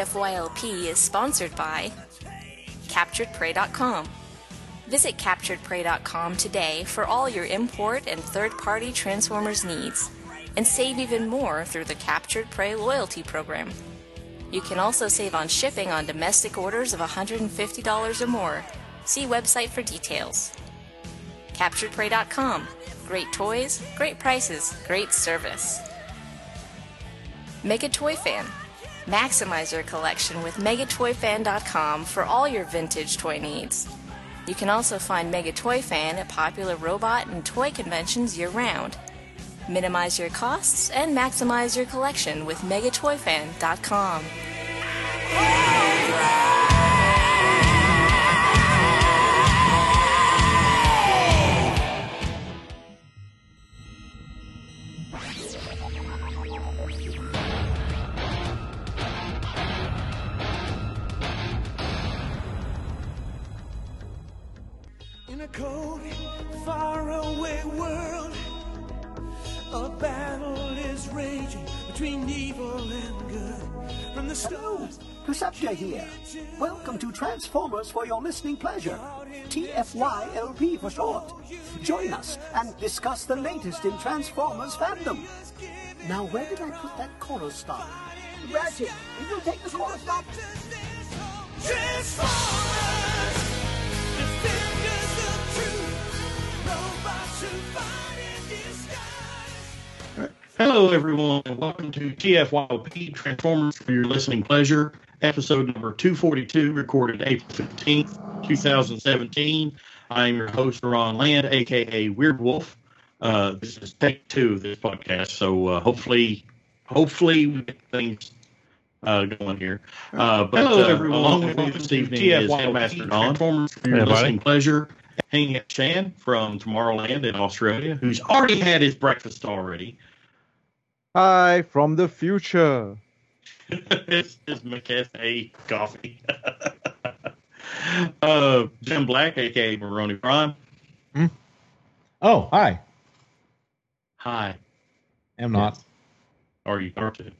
TFYLP is sponsored by CapturedPrey.com. Visit CapturedPrey.com today for all your import and third-party Transformers needs, and save even more through the Captured Prey loyalty program. You can also save on shipping on domestic orders of $150 or more. See website for details. CapturedPrey.com. Great toys, great prices, great service. Mega Toy Fan. Maximize your collection with MegaToyFan.com for all your vintage toy needs. You can also find Mega Toy Fan at popular robot and toy conventions year-round. Minimize your costs and maximize your collection with MegaToyFan.com. In a cold, faraway world, a battle is raging between evil and good. From the stars, Perceptor here. Welcome to Transformers for your listening pleasure. TFYLP for short. Join us and discuss the latest in Transformers fandom. Now, where did I put that chorus stop? Ratchet, you will take the chorus stop. Transformers, defenders of truth, robots who fight in disguise. Hello, everyone, and welcome to TFYLP Transformers for your listening pleasure, episode number 242, recorded April 15th, 2017. I'm your host, Ron Land, a.k.a. Weird Wolf. This is take two of this podcast, so hopefully we get things going here. Hello, everyone. Along with me this evening is Headmaster Don, Transformers for your listening pleasure. Hanging out Shan from Tomorrowland in Australia, who's already had his breakfast already. Hi, from the future. This is McCafe Coffee. Jim Black, a.k.a. Maroni Prime. Oh, hi. Hi. Am not. Or you are too.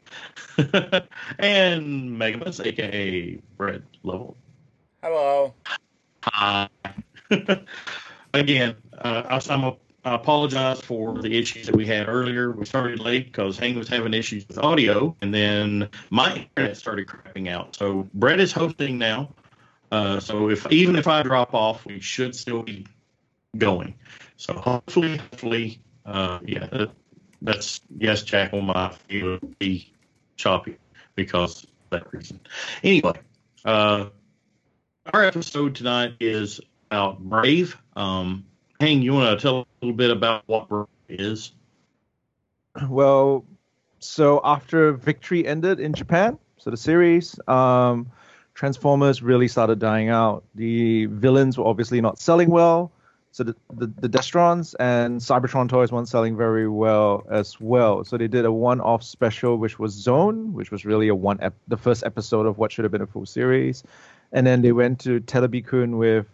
And Megamus, a.k.a. Brett Lovell. Hello. Hi. Again, I apologize for the issues that we had earlier. We started late because Hank was having issues with audio, and then my internet started crapping out. So Brett is hosting now. So even if I drop off, we should still be going. So hopefully, that's yes, Jack on my will be choppy because of that reason. Anyway, our episode tonight is about Brave. Hang, you want to tell a little bit about what Brave is? Well, so after Victory ended in Japan, so the series, Transformers really started dying out. The villains were obviously not selling well, so the Destrons and Cybertron toys weren't selling very well as well. So they did a one-off special, which was Zone, which was really the first episode of what should have been a full series. And then they went to Telebikun with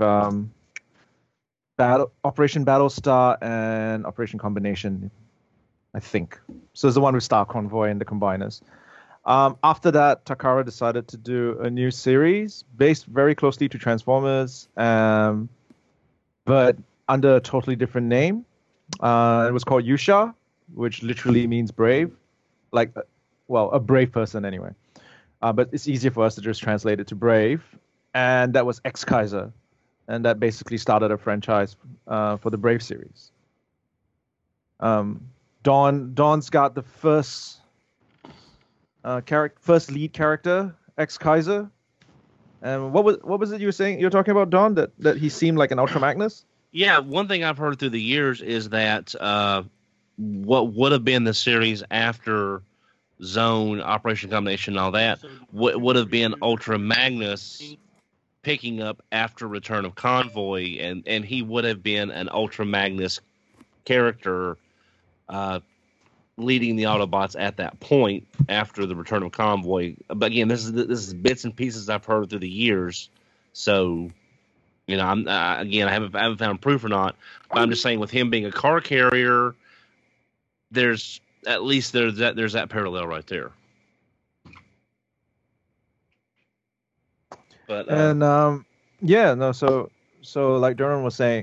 Operation Battlestar and Operation Combination, I think. So it's the one with Star Convoy and the Combiners. After that, Takara decided to do a new series based very closely to Transformers, but under a totally different name. It was called Yusha, which literally means brave. A brave person anyway. But it's easier for us to just translate it to brave. And that was X-Kaiser. And that basically started a franchise for the Brave series. Dawn's got the first lead character, X-Kaiser. And what was it you were saying? You were talking about Dawn, that he seemed like an Ultra Magnus? Yeah, one thing I've heard through the years is that what would have been the series after Zone, Operation Combination, and all that would have been Ultra Magnus picking up after Return of Convoy, and he would have been an Ultra Magnus character leading the Autobots at that point after the Return of Convoy. But again, this is bits and pieces I've heard through the years, so I haven't found proof or not. But I'm just saying, with him being a car carrier, there's that parallel right there. But And yeah, no, so like Don was saying,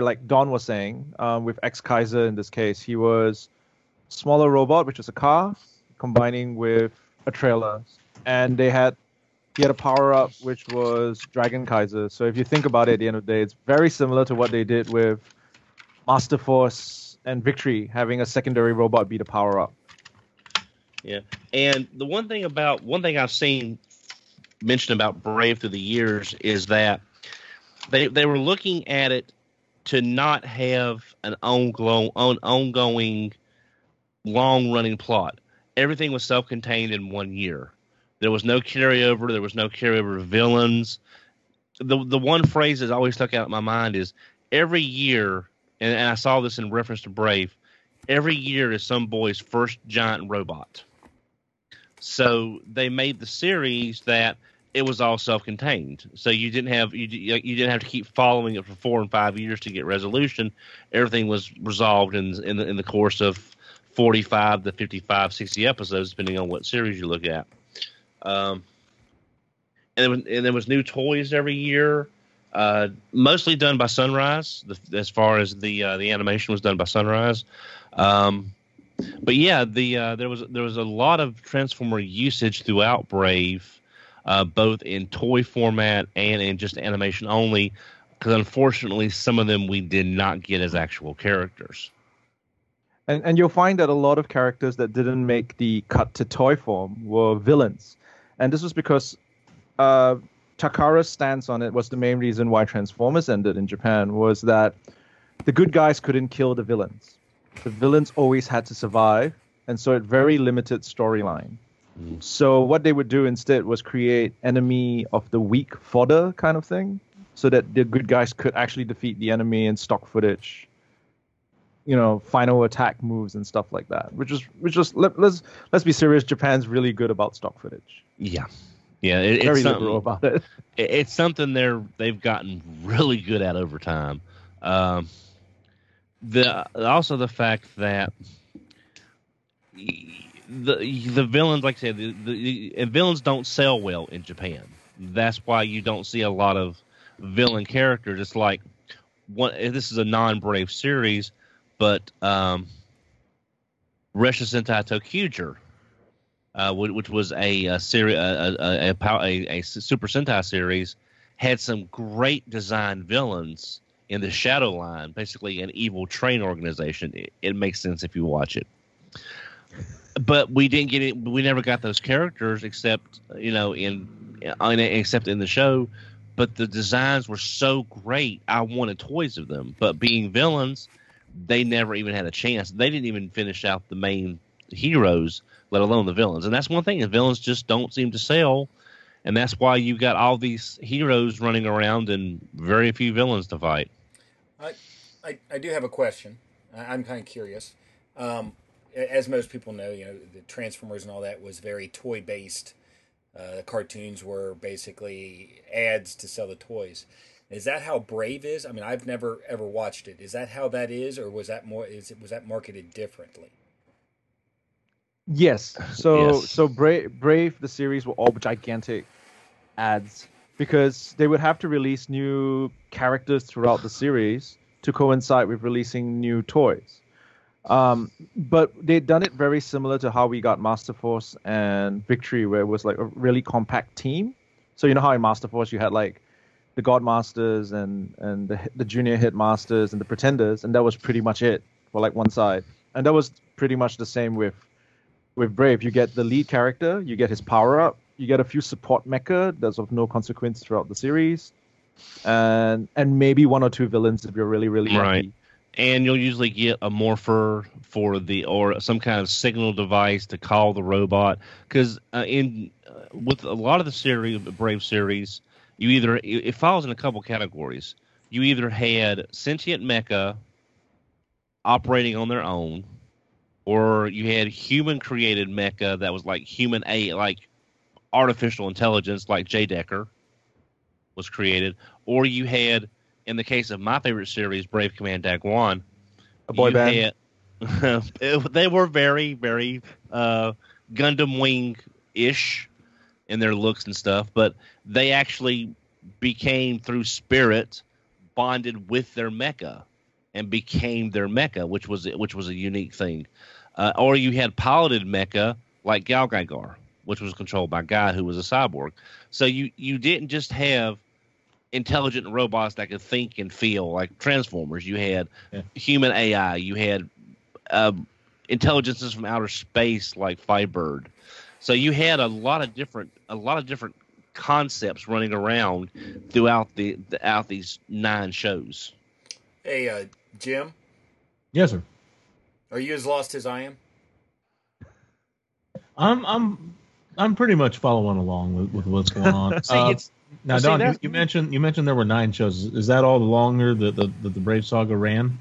with Ex Kaiser in this case, he was smaller robot, which was a car, combining with a trailer, and he had a power up which was Dragon Kaiser. So if you think about it, at the end of the day, it's very similar to what they did with Master Force and Victory, having a secondary robot be the power up. yeah, and the one thing I've seen mentioned about Brave through the years is that they were looking at it to not have an ongoing long running plot. Everything was self-contained in 1 year. There was no carryover. There was no carryover of villains. The one phrase that always stuck out in my mind is every year, and I saw this in reference to Brave, every year is some boy's first giant robot. So they made the series that it was all self-contained. So you didn't have to keep following it for 4 and 5 years to get resolution. Everything was resolved in the course of 45 to 55, 60 episodes, depending on what series you look at. And there was new toys every year, mostly done by Sunrise. As far as the animation was done by Sunrise, but yeah, there was a lot of Transformer usage throughout Brave, both in toy format and in just animation only. Because unfortunately, some of them we did not get as actual characters. And you'll find that a lot of characters that didn't make the cut to toy form were villains. And this was because Takara's stance on it was the main reason why Transformers ended in Japan, was that the good guys couldn't kill the villains. The villains always had to survive, and so it very limited storyline. So what they would do instead was create enemy of the week fodder kind of thing, so that the good guys could actually defeat the enemy in stock footage. Final attack moves and stuff like that. Let's be serious. Japan's really good about stock footage. Yeah, Very liberal about it. It's something they've gotten really good at over time. Also the fact that the villains, like I said, the villains don't sell well in Japan. That's why you don't see a lot of villain characters. It's like this is a non-Brave series. But Resha Sentai Tokyuger, which was a Super Sentai series, had some great design villains in the Shadow Line, basically an evil train organization. It makes sense if you watch it. But we didn't get it. We never got those characters except in the show. But the designs were so great, I wanted toys of them. But being villains, they never even had a chance. They didn't even finish out the main heroes, let alone the villains. And that's one thing. The villains just don't seem to sell. And that's why you've got all these heroes running around and very few villains to fight. I do have a question. I'm kind of curious. As most people know, the Transformers and all that was very toy-based. The cartoons were basically ads to sell the toys. Is that how Brave is? I mean, I've never ever watched it. Is that how that is, or was that marketed differently? Yes. So Brave, the series were all gigantic ads because they would have to release new characters throughout the series to coincide with releasing new toys. But they'd done it very similar to how we got Master Force and Victory, where it was like a really compact team. So how in Master Force you had like the Godmasters and the Junior Hitmasters and the Pretenders, and that was pretty much it for like one side. And that was pretty much the same with Brave. You get the lead character, you get his power up, you get a few support mecha that's of no consequence throughout the series, and maybe one or two villains if you're really lucky. Right. And you'll usually get a morpher or some kind of signal device to call the robot, because with a lot of the Brave series, it falls in a couple categories. You either had sentient mecha operating on their own, or you had human created mecha that was like like artificial intelligence, like J. Decker was created, or you had, in the case of my favorite series, Brave Command Dagwan, a boy band. They were very, very Gundam Wing-ish. in their looks and stuff, but they actually became, through spirit, bonded with their mecha and became their mecha, which was a unique thing. Or you had piloted mecha like Gal Gaigar, which was controlled by Guy, who was a cyborg. So you didn't just have intelligent robots that could think and feel like Transformers. You had human AI. You had intelligences from outer space like Firebird. So you had a lot of different concepts running around throughout these 9 shows. Hey, Jim, Yes, sir. are you as lost as I am? I'm pretty much following along with what's going on. Now, Don, you mentioned there were 9 shows. Is that all the longer that the Brave Saga ran?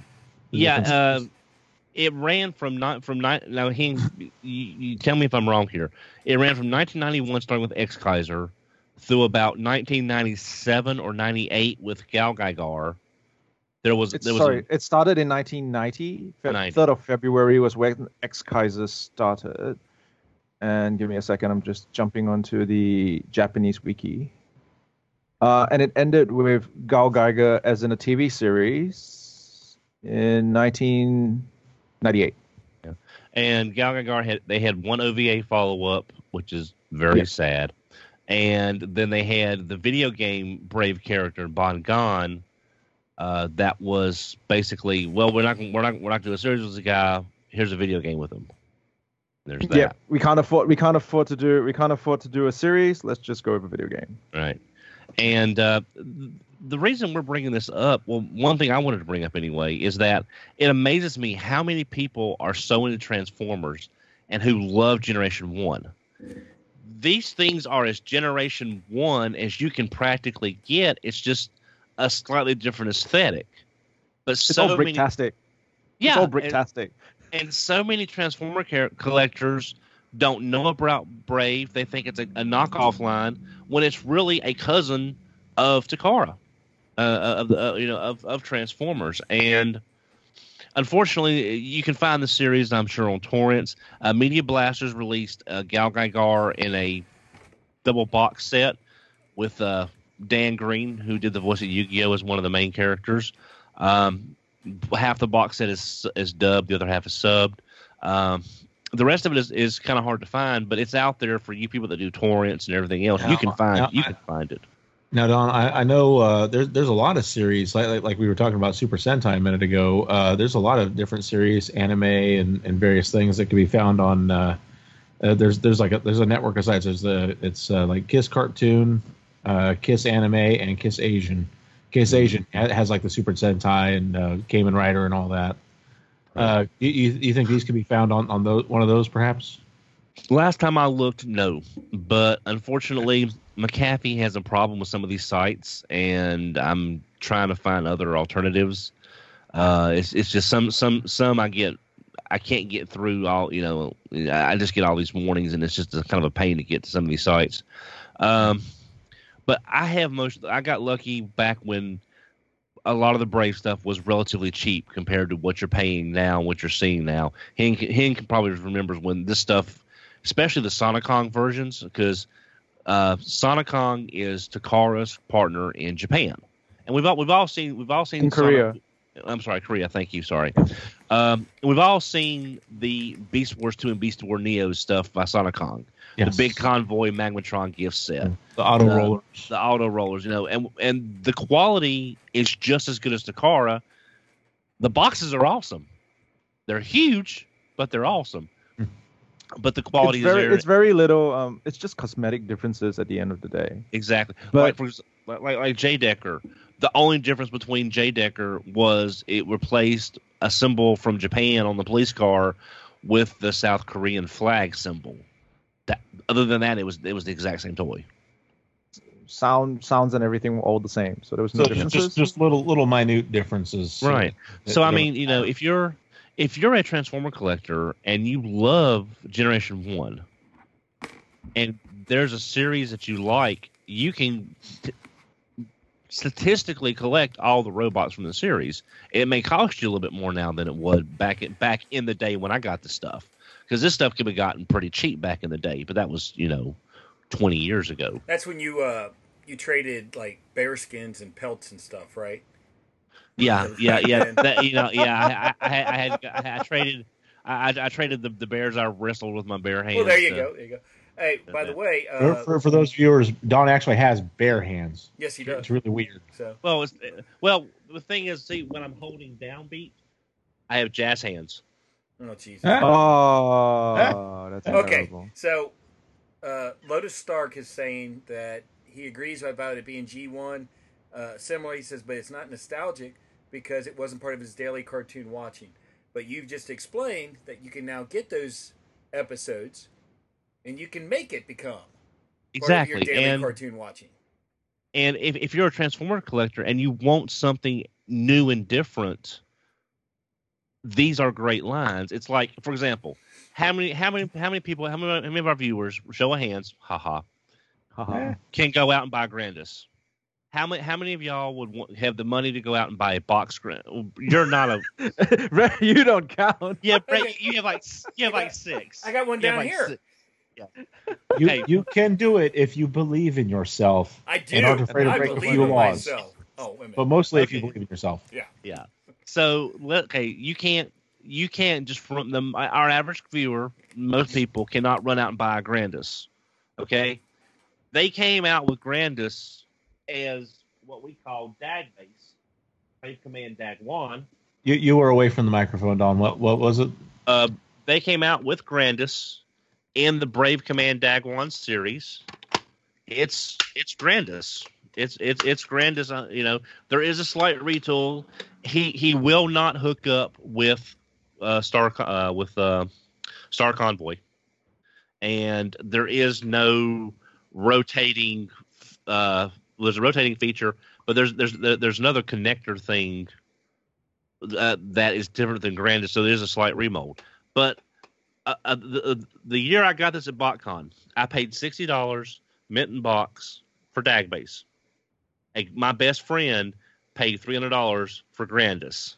It ran from nine. Now, you tell me if I'm wrong here. It ran from 1991, starting with X Kaiser, through about 1997 or 98 with Gal Gaigar. It started in 1990. 3rd of February was when X Kaiser started. And give me a second, I'm just jumping onto the Japanese wiki. And it ended with Gal Geiger as in a TV series in 1998. Yeah. And Gal Gaigar had one OVA follow-up, which is very sad. And then they had the video game Brave character, Bon Gon, that was basically, well, we're not doing a series with the guy. Here's a video game with him. There's that. Yeah, we can't afford to do a series. Let's just go with a video game. Right. And the reason we're bringing this up, well, one thing I wanted to bring up anyway, is that it amazes me how many people are so into Transformers and who love Generation 1. These things are as Generation 1 as you can practically get. It's just a slightly different aesthetic. But it's all bricktastic. Yeah. It's all bricktastic. And so many Transformer collectors don't know about Brave. They think it's a knockoff line when it's really a cousin of Takara, of Transformers. And unfortunately, you can find the series, I'm sure, on torrents. Media Blasters released Gal Gaigar in a double box set with Dan Green, who did the voice of Yu-Gi-Oh, as one of the main characters. Half the box set is dubbed, the other half is subbed. The rest of it is kind of hard to find, but it's out there for you people that do torrents and everything else. You can find it. Now, Don, I know there's a lot of series like we were talking about Super Sentai a minute ago. There's a lot of different series, anime, and various things that can be found on. There's a network of sites. It's like Kiss Cartoon, Kiss Anime, and Kiss Asian. Kiss Asian has like the Super Sentai and Kamen Rider and all that. You think these could be found on one of those, perhaps? Last time I looked, no. But unfortunately, McAfee has a problem with some of these sites, and I'm trying to find other alternatives. It's just some I can't get through all. I just get all these warnings, and it's just kind of a pain to get to some of these sites. But I got lucky back when a lot of the Brave stuff was relatively cheap compared to what you're paying now and what you're seeing now. Hen probably remembers when this stuff, especially the Sonicon versions, because Sonicon is Takara's partner in Japan, and we've all seen in Korea. I'm sorry, Korea. Thank you. Sorry. We've all seen the Beast Wars 2 and Beast Wars Neo stuff by Sonicon. Yes. The big convoy Magmatron gift set. The auto rollers. The auto rollers, and the quality is just as good as Takara. The boxes are awesome. They're huge, but they're awesome. But the quality is there. It's very little. It's just cosmetic differences at the end of the day. Exactly. But like J Decker, the only difference between J Decker was it replaced a symbol from Japan on the police car with the South Korean flag symbol. Other than that, it was the exact same toy. Sounds and everything were all the same, so there was no differences. Just little minute differences, right? So I mean, if you're a Transformer collector and you love Generation 1, and there's a series that you like, you can statistically collect all the robots from the series. It may cost you a little bit more now than it would back in the day when I got the stuff. Because this stuff could be gotten pretty cheap back in the day, but that was, 20 years ago. That's when you traded like bear skins and pelts and stuff, right? Yeah. And- That, I traded. I traded the bears I wrestled with my bare hands. Well, there you go. There you go. Hey, by the way, For those viewers, Don actually has bare hands. yes, he does. It's really weird. So Well, the thing is, see, when I'm holding down beat, I have jazz hands. oh jeez. Oh, that's Okay, terrible. so Lotus Stark is saying that he agrees about it being G1. Similar, he says, but it's not nostalgic because it wasn't part of his daily cartoon watching. But you've just explained that you can now get those episodes, and you can make it become part Exactly, of your daily and cartoon watching. if you're a Transformer collector and you want something new and different, these are great lines. It's like, for example, how many people, how many of our viewers, show of hands, can go out and buy Grandis? How many of y'all would have the money to go out and buy a box Grandis? You're not a You don't count. yeah, Brett, you have like six. I got one You have down like here. six. You can do it if you believe in yourself. I do. And aren't afraid to I break a believe few in laws. myself. Oh, wait a minute. But mostly if you Okay. believe in yourself. Yeah. So okay, you can't just from them. Our average viewer, most people cannot run out and buy a Grandis. Okay, they came out with Grandis as what we call DAG base, Brave Command DAG 1. You were away from the microphone, Don. What was it? They came out with Grandis in the Brave Command DAG 1 series. It's Grandis. It's Grandis. There is a slight retool. He will not hook up with Star Convoy, and there is no rotating. There's a rotating feature, but there's another connector thing that is different than Grandis. So there's a slight remold. But the year I got this at BotCon, I paid $60 mint in box for Dagbase. My best friend paid $300 for Grandis.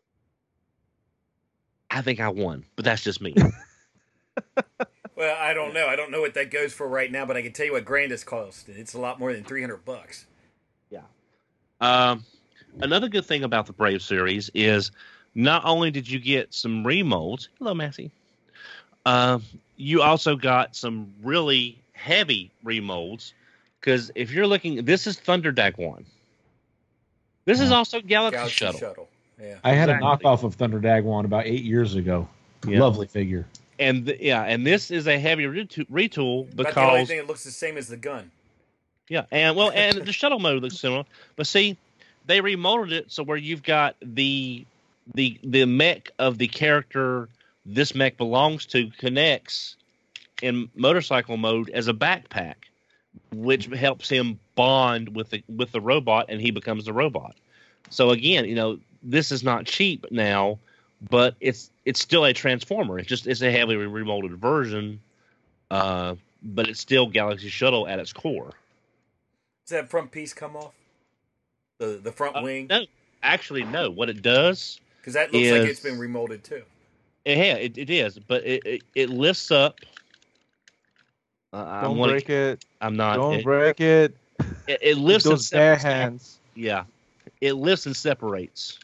I think I won, but that's just me. Well, I don't know. I don't know what that goes for right now, but I can tell you what Grandis cost. It's a lot more than $300. Yeah. Another good thing about the Brave series is not only did you get some remolds. Hello, Massey. You also got some really heavy remolds, because if you're looking, this is Thunder Dag 1. This is also Galaxy Shuttle. Yeah. I had Exactly. a knockoff of Thunder Dag 1 about 8 years ago. Yeah. Lovely figure. And this is a heavy retool About the only because thing that looks the same as the gun. and the shuttle mode looks similar, but see, they remodeled it so where you've got the mech of the character this mech belongs to connects in motorcycle mode as a backpack, which helps him bond with the robot, and he becomes the robot. So again, this is not cheap now, but it's still a Transformer. It's a heavily remolded version, but it's still Galaxy Shuttle at its core. Does that front piece come off? The front wing? No, actually, no. What it does, Because that looks like it's been remolded too. it is, but it lifts up. Don't break it. I'm not. Don't break it. It lifts and Those bare separates. hands. Yeah, it lifts and separates.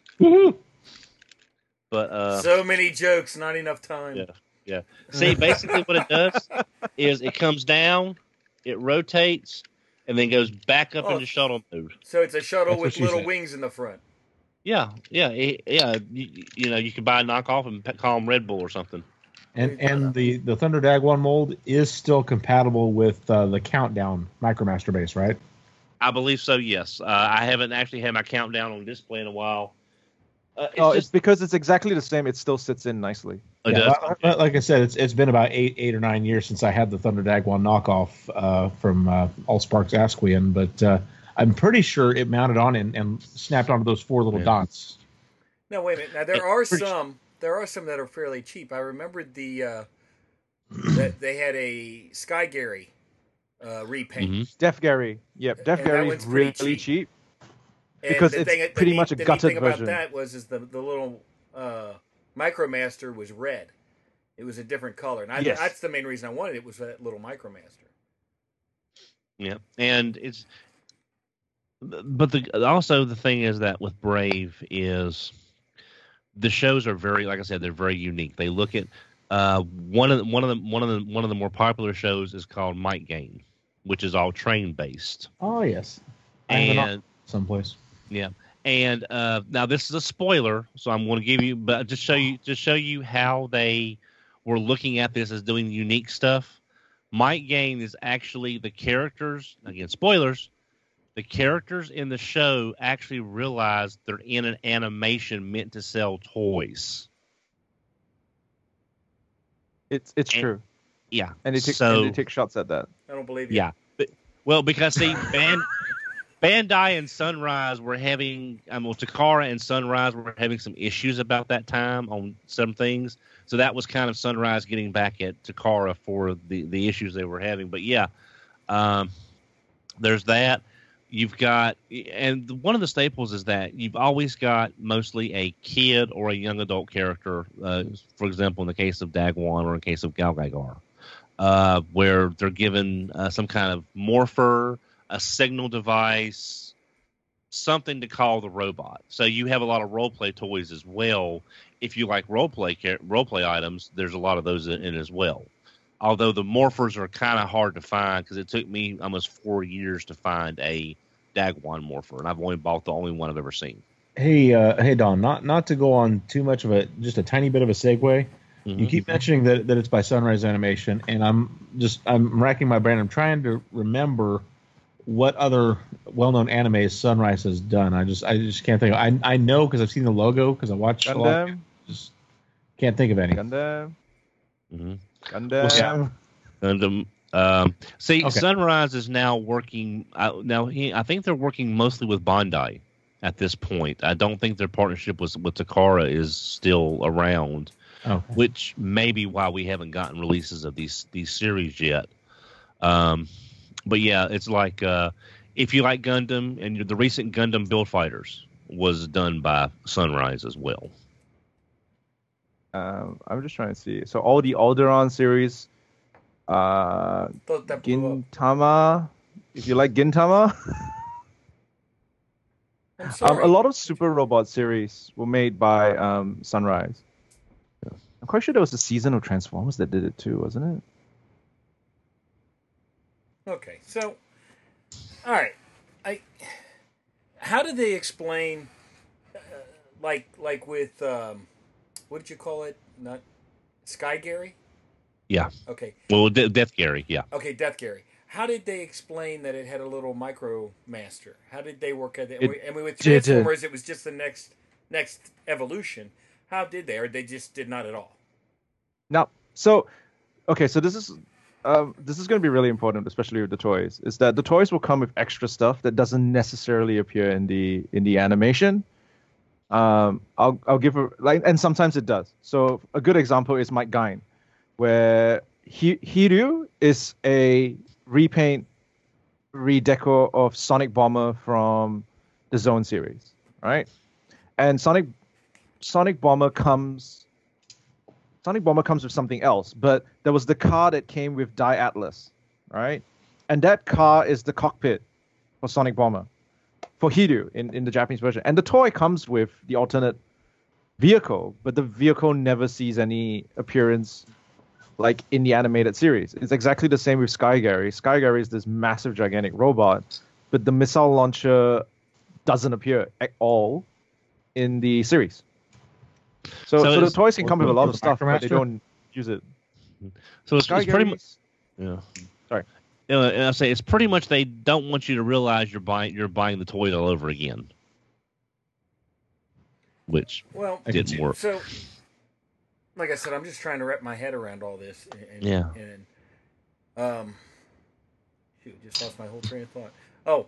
But So many jokes, not enough time. yeah. See, basically what it does is it comes down, it rotates, and then goes back up Oh. into shuttle mode. So it's a shuttle That's what with she little said. wings in the front. Yeah. You could buy a knockoff and call them Red Bull or something. And the Thunder Dag 1 mold is still compatible with the Countdown Micromaster base, right? I believe so. Yes. I haven't actually had my countdown on display in a while. It's because it's exactly the same. It still sits in nicely. It Yeah, does. like I said, it's been about eight or 9 years since I had the Thunder Dag 1 knockoff from Allsparks Asquian, but I'm pretty sure it mounted on and snapped onto those four little dots. No, wait a minute. Now there are some that are fairly cheap. I remembered that they had a Sky Gary repaint. Mhm. Def Gary. Yep, Def And that Gary's one's pretty really cheap. cheap. And Because the it's thing- the pretty neat- much a the neat gutted thing about version. that was the little Micromaster was red. It was a different color, and Yes. that's the main reason I wanted it was that little Micromaster. Yeah, and it's, but also the thing is that with Brave is the shows are very, like I said, they're very unique. They look at one of the more popular shows is called Might Game, which is all train based. Oh yes, I have it on And someplace. yeah, and now this is a spoiler, so I'm going to give you, but just show you how they were looking at this as doing unique stuff. Might Game is actually the characters, again, spoilers, the characters in the show actually realize they're in an animation meant to sell toys. It's true, Yeah. and they take shots at that. I don't believe you. Yeah. Well, because see, Bandai and Sunrise were having, Takara and Sunrise were having some issues about that time on some things. So that was kind of Sunrise getting back at Takara for the issues they were having. But yeah, there's that. You've got, and one of the staples is that you've always got mostly a kid or a young adult character. For example, in the case of Dagwan or in the case of Galgagar, where they're given some kind of morpher, a signal device, something to call the robot. So you have a lot of role-play toys as well. If you like role-play items, there's a lot of those in as well. Although the morphers are kind of hard to find because it took me almost 4 years to find a Dagwan morpher, and I've only bought the only one I've ever seen. Hey, Don. Not to go on too much of just a tiny bit of a segue. Mm-hmm. You keep mentioning that it's by Sunrise Animation, and I'm racking my brain. I'm trying to remember what other well-known animes Sunrise has done. I just can't think. I know because I've seen the logo because I watched a lot. Just can't think of any. Gundam. Mm-hmm. Gundam. Gundam. Okay. Sunrise is now working. I think they're working mostly with Bandai at this point. I don't think their partnership with Takara is still around, which may be why we haven't gotten releases of these series yet. But yeah, it's like if you like Gundam, and the recent Gundam Build Fighters was done by Sunrise as well. I'm just trying to see. So all the Alderaan series, Gintama. If you like Gintama, I'm sorry. a lot of Super Robot series were made by Sunrise. I'm quite sure there was a season of Transformers that did it too, wasn't it? Okay, so, all right, how did they explain, like with, what did you call it? Not Sky Gary? Yeah. Okay. Well, Death Gary, yeah. Okay, Death Gary. How did they explain that it had a little Micro Master? How did they work at it? And with Transformers, it was just the next evolution. How did they, or they just did not at all? Now, so this is going to be really important, especially with the toys. Is that the toys will come with extra stuff that doesn't necessarily appear in the animation. I'll give and sometimes it does. So a good example is Mike Gain, where Hiryu is a repaint, redeco of Sonic Bomber from the Zone series, right? And Sonic Bomber comes with something else, but there was the car that came with Die Atlas, right? And that car is the cockpit for Sonic Bomber, for Hiryu in the Japanese version. And the toy comes with the alternate vehicle, but the vehicle never sees any appearance like in the animated series. It's exactly the same with Sky Gary. Sky Gary is this massive, gigantic robot, but the missile launcher doesn't appear at all in the series. So the toys can come with a lot of stuff, but they don't use it. So it's pretty much. Yeah. Sorry. And I say it's pretty much they don't want you to realize you're buying the toys all over again, which didn't work. So, like I said, I'm just trying to wrap my head around all this. Shoot, just lost my whole train of thought.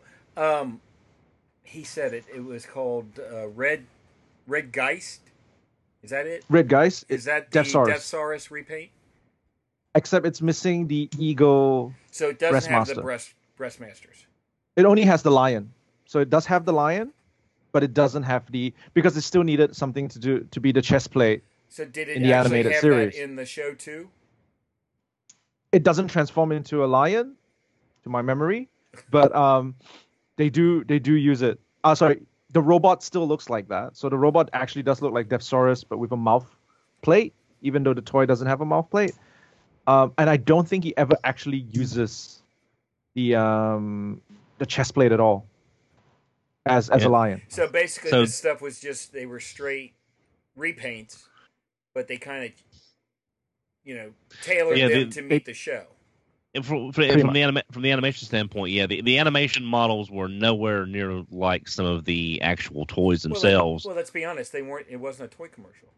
He said it was called Red Geist. Is that it? Red Geist. Is that the Death Saurus repaint? Except it's missing the Eagle. So it doesn't have Breastmaster. the Breastmasters. It only has the lion. So it does have the lion, but it doesn't have because it still needed something to be the chest plate. So did it in the actually animated have series. that in the show too? It doesn't transform into a lion, to my memory, But they do use it. Sorry, the robot still looks like that. So the robot actually does look like Deathsaurus, but with a mouth plate, even though the toy doesn't have a mouth plate. And I don't think he ever actually uses the chest plate at all as a lion. So basically, So- this stuff was just they were straight repaints, but they kind of, tailored Yeah, them to meet the show. And from the animation standpoint, yeah, the animation models were nowhere near like some of the actual toys themselves. Well, let's be honest, they weren't. It wasn't a toy commercial.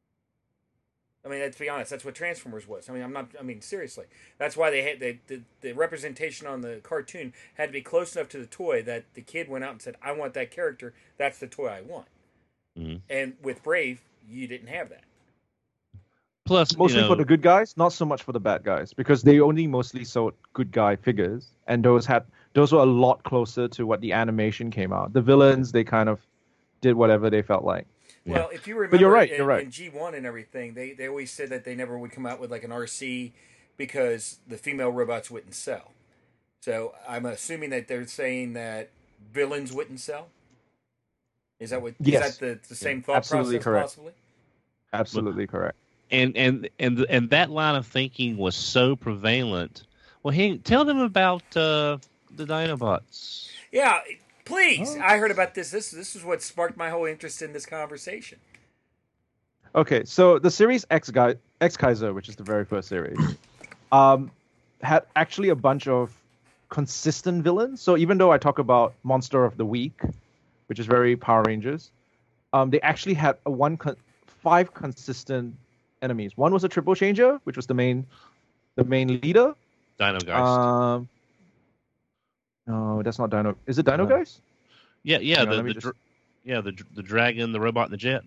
I mean, let's be honest. That's what Transformers was. I mean, seriously. That's why they had the representation on the cartoon had to be close enough to the toy that the kid went out and said, "I want that character. That's the toy I want." Mhm. And with Brave, you didn't have that. Plus, Mostly for the good guys, not so much for the bad guys, because they only mostly sold good guy figures, and those were a lot closer to what the animation came out. The villains, they kind of did whatever they felt like. Well, if you remember, you're right, in, you're right. in G1 and everything, they always said that they never would come out with like an RC because the female robots wouldn't sell. So I'm assuming that they're saying that villains wouldn't sell. Is that what? Yes. Is that the same thought Absolutely process? correct. Possibly. Absolutely correct. and that line of thinking was so prevalent. Well, tell them about the Dinobots. Yeah, please. I heard about this. This is what sparked my whole interest in this conversation. Okay, so the series X Kaiser, which is the very first series, had actually a bunch of consistent villains. So even though I talk about Monster of the Week, which is very Power Rangers, they actually had 5 consistent enemies. One was a Triple Changer, which was the main leader. Dino Geist. No, that's not Dino. Is it Dino Geist? Yeah, Hang on, let me just- the dragon, the robot, and the jet.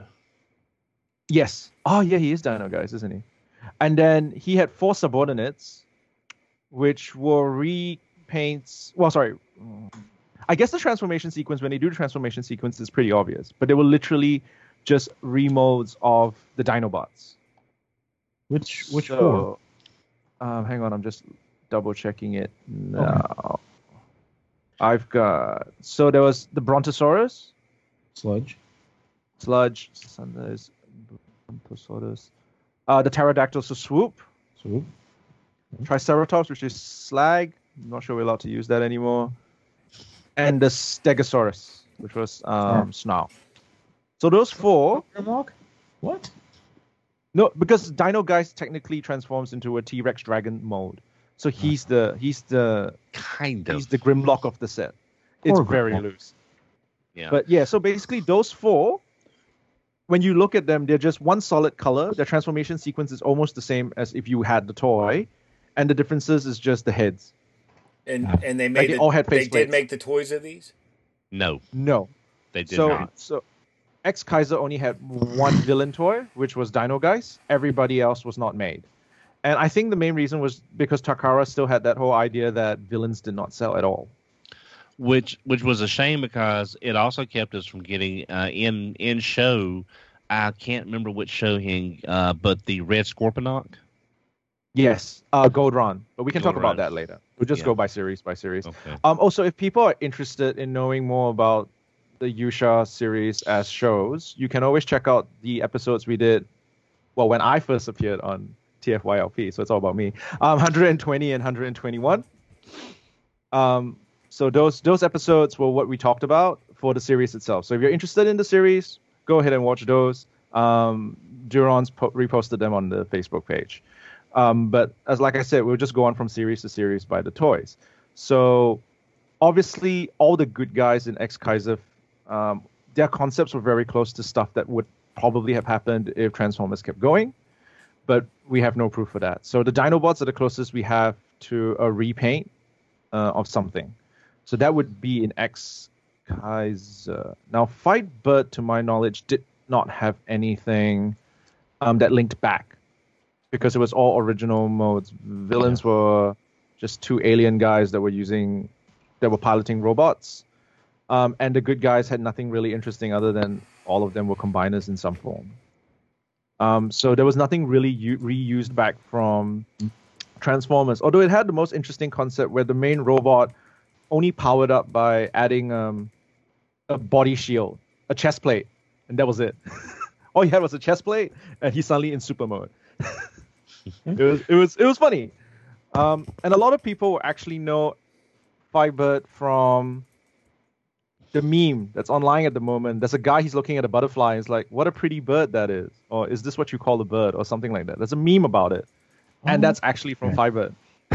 Yes. Oh, yeah, he is Dino Geist, isn't he? And then he had 4 subordinates, which were repaints. Well, sorry. I guess the transformation sequence, when they do the transformation sequence, is pretty obvious. But they were literally just remolds of the Dinobots. Which So, hang on, I'm just double checking it now. I've got. So there was the Brontosaurus, Sludge. Sludge, Sundays, Brontosaurus, the Pterodactyl, so Swoop, Swoop. Triceratops, which is Slag. I'm not sure we're allowed to use that anymore. And the Stegosaurus, which was Snarl. So those 4. Grimlock? What? No, because Dino Geist technically transforms into a T-Rex dragon mode. So he's the Kind of. he's the Grimlock of the set. It's Poor very Grimlock. loose. Yeah. But yeah, so basically those 4, when you look at them, they're just one solid color. Their transformation sequence is almost the same as if you had the toy, and the differences is just the heads. And they Like made they all had they face did plates. make the toys of these. No, No. they did So not. X Kaiser only had one villain toy, which was Dino Geist. Everybody else was not made. And I think the main reason was because Takara still had that whole idea that villains did not sell at all. Which was a shame because it also kept us from getting in show. I can't remember which show but the Red Scorponok. Yes, Goldron. But we can talk about Goldron. that later. We'll just Yeah. go by series by series. Okay. Also, if people are interested in knowing more about the Yusha series as shows, you can always check out the episodes we did. Well, when I first appeared on TFYLP, so it's all about me. 120 and 121. So those episodes were what we talked about for the series itself. So if you're interested in the series, go ahead and watch those. Duron's reposted them on the Facebook page. But like I said, we'll just go on from series to series by the toys. So obviously, all the good guys in X Kaiser, their concepts were very close to stuff that would probably have happened if Transformers kept going. But we have no proof for that. So the Dinobots are the closest we have to a repaint of something. So that would be in X Kaiser. Now, Fightbird, to my knowledge, did not have anything that linked back because it was all original modes. Villains were just 2 alien guys that were piloting robots. And the good guys had nothing really interesting other than all of them were combiners in some form. So there was nothing really reused back from Transformers, although it had the most interesting concept where the main robot only powered up by adding a body shield, a chest plate, and that was it. All he had was a chest plate, and he's suddenly in super mode. It was funny. And a lot of people actually know Firebird from the meme that's online at the moment. There's a guy, he's looking at a butterfly, and he's like, what a pretty bird that is. Or is this what you call a bird? Or something like that. There's a meme about it. And that's actually from Firebird.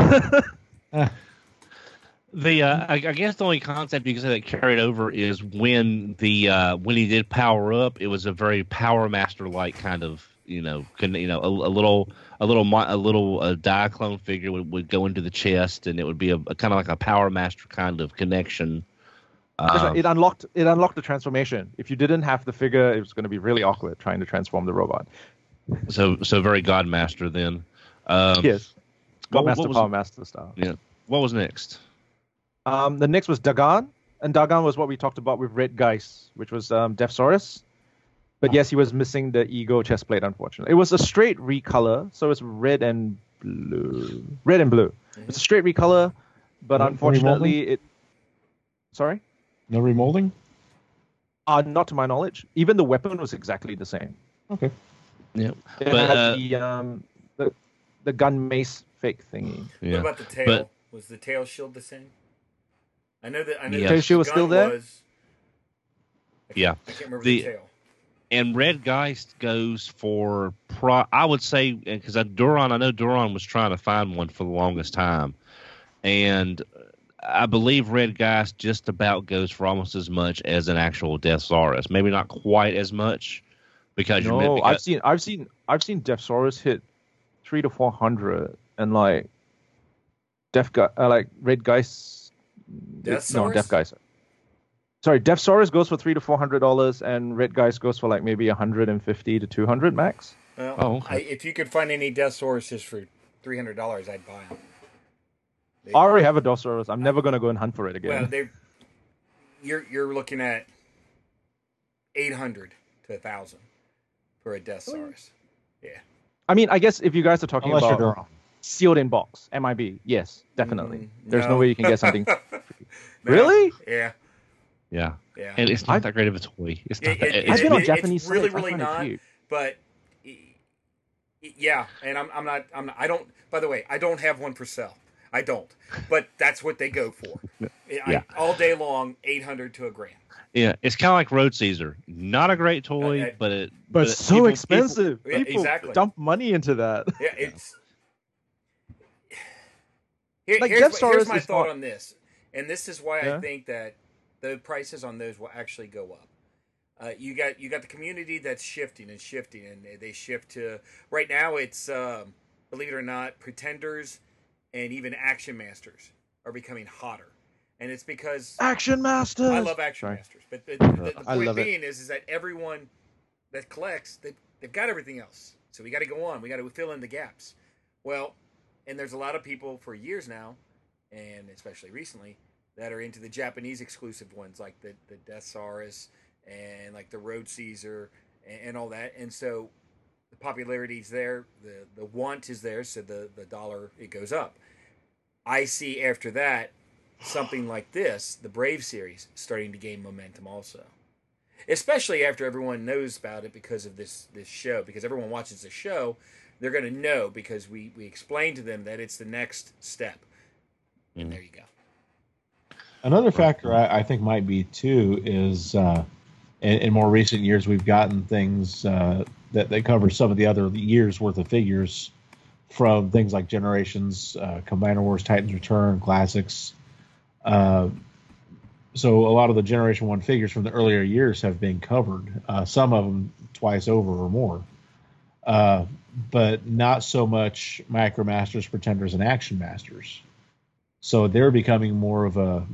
I guess the only concept you can say that carried over is when he did power up, it was a very Power Master like kind of a little Diaclone figure would go into the chest, and it would be a kind of like a Power Master kind of connection. It unlocked the transformation. If you didn't have the figure, it was going to be really awkward trying to transform the robot. So very Godmaster then. Yes, what Godmaster, was- Power Master style. Yeah. What was next? The next was Dagon, and Dagon was what we talked about with Red Geist, which was Deathsaurus. But yes, he was missing the Ego chest plate, unfortunately. It was a straight recolor, so it's red and blue. Red and blue. It's a straight recolor, but No unfortunately it... Sorry? No remolding? Not to my knowledge. Even the weapon was exactly the same. Okay. Yeah. It But had the gun mace fake thingy. yeah. What about the tail? But- Was the tail shield the same? I know that. Yeah. Tail shield was the still gun there? was- Yeah. I can't remember The- the tail. And Red Geist goes for I would say, because I know Duron was trying to find one for the longest time, and I believe Red Geist just about goes for almost as much as an actual Deathsaurus. Maybe not quite as much, because No, I've seen Deathsaurus hit 300 to 400, and like Red Geist. Deathsaurus? No, Death Geist. Sorry, Deathsaurus goes for $300 to $400, and Red Geist goes for like maybe 150 to 200 max. Well, Oh, okay. if you could find any Deathsauruses for $300, I'd buy them. I already have a Deathsaurus. I'm never gonna go and hunt for it Well, again. you're looking at 800 to 1,000 for a Deathsaurus. Yeah. I mean, I guess if you guys are talking Unless you're about Duron. sealed in box, MIB, yes, definitely. There's no no. way you can get something. No. Really? Yeah. yeah, Yeah. and it's not that great of a toy. It's not. I've been on it's Japanese really, sites. I really find it not. cute. But yeah, and I'm not. I don't. By the way, I don't have one for sale. I don't. But that's what they go for. Yeah. All day long, 800 to $1,000. Yeah, it's kind of like Road Caesar. Not a great toy, but But it's so expensive. Yeah, People exactly. dump money into that. Yeah, it's. Like, here's Deathsaurus my is thought not- on this, and this is why I Yeah? think that the prices on those will actually go up. You got the community that's shifting, and they shift to right now. It's believe it or not, Pretenders and even Action Masters are becoming hotter, and it's because Action Masters. I love Action Sorry. Masters, but the I point love it. being is that everyone that collects, they've got everything else. So we got to go on. We got to fill in the gaps. Well, and there's a lot of people for years now, and especially recently, that are into the Japanese exclusive ones, like the Deathsaurus and like the Road Caesar and all that. And so the popularity's there, the want is there, so the dollar, it goes up. I see after that something like this, the Brave series, starting to gain momentum also. Especially after everyone knows about it because of this show, because everyone watches the show, they're going to know because we explain to them that it's the next step. And there you go. Another factor I think might be too is in more recent years we've gotten things that cover some of the other years worth of figures from things like Generations, Combiner Wars, Titans Return, Classics. So a lot of the Generation 1 figures from the earlier years have been covered, some of them twice over or more. But not so much Micromasters, Pretenders, and Action Masters. So they're becoming more of a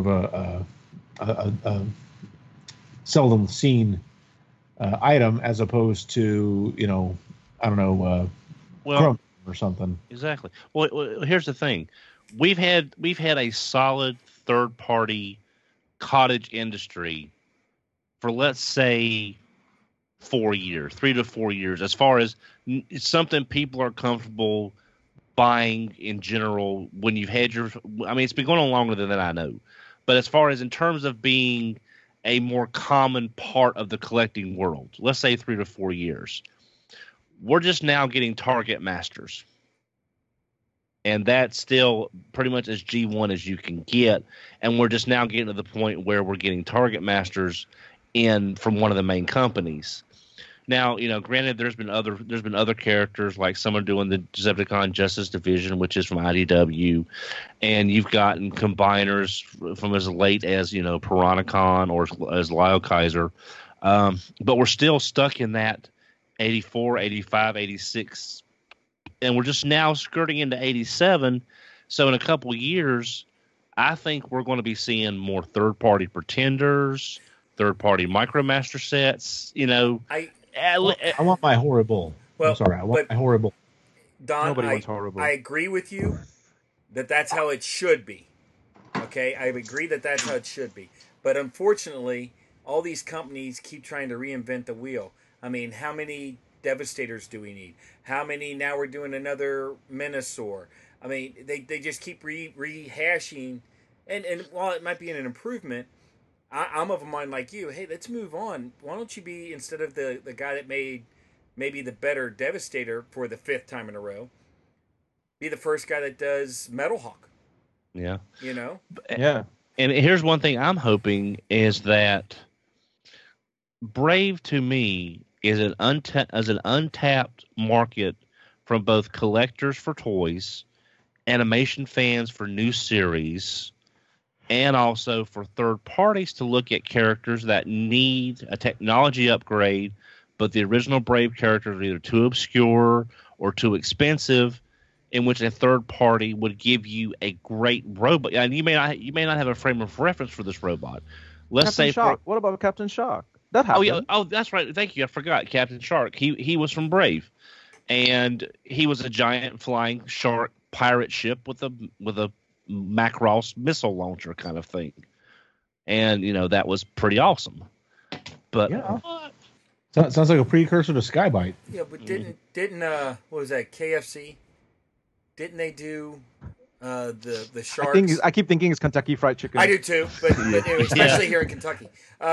seldom seen item as opposed to Well, Crumb or something. exactly. Well, here's the thing: we've had a solid third party cottage industry for, let's say, 4 years, 3 to 4 years, as far as it's something people are comfortable buying in general when you've had your. I mean, it's been going on longer than I know, but as far as in terms of being a more common part of the collecting world, let's say 3 to 4 years, we're just now getting Target Masters. And that's still pretty much as G1 as you can get. And we're just now getting to the point where we're getting Target Masters in from one of the main companies. Now, granted, there's been other characters, like some are doing the Decepticon Justice Division, which is from IDW, and you've gotten combiners from as late as Piranacon or as Lyle Kaiser, but we're still stuck in that 84, 85, 86, and we're just now skirting into 87. So in a couple of years, I think we're going to be seeing more third-party Pretenders, third-party Micromaster sets. I want my horrible. Well, I'm sorry, I want my horrible. Don, Nobody wants horrible. I agree with you that that's how it should be. Okay, I agree that that's how it should be. But unfortunately, all these companies keep trying to reinvent the wheel. I mean, how many Devastators do we need? How many now we're doing another Menasor? I mean, they just keep rehashing. And while it might be an improvement, I'm of a mind like you. Hey, let's move on. Why don't you be, instead of the guy that made maybe the better Devastator for the 5th time in a row, be the first guy that does Metal Hawk. Yeah. Yeah. And here's one thing I'm hoping is that Brave, to me, is an untapped market from both collectors for toys, animation fans for new series, and also for third parties to look at characters that need a technology upgrade, but the original Brave characters are either too obscure or too expensive, in which a third party would give you a great robot. And you may not have a frame of reference for this robot. Let's Captain say Shark. What about Captain Shark? That happened. Oh, that's right. Thank you. I forgot Captain Shark. He was from Brave, and he was a giant flying shark pirate ship with a Macross missile launcher kind of thing, and that was pretty awesome. But Yeah. Sounds like a precursor to Skybite. Yeah, but didn't what was that, KFC? Didn't they do the sharks? I keep thinking it's Kentucky Fried Chicken. I do too, but anyway, especially here in Kentucky.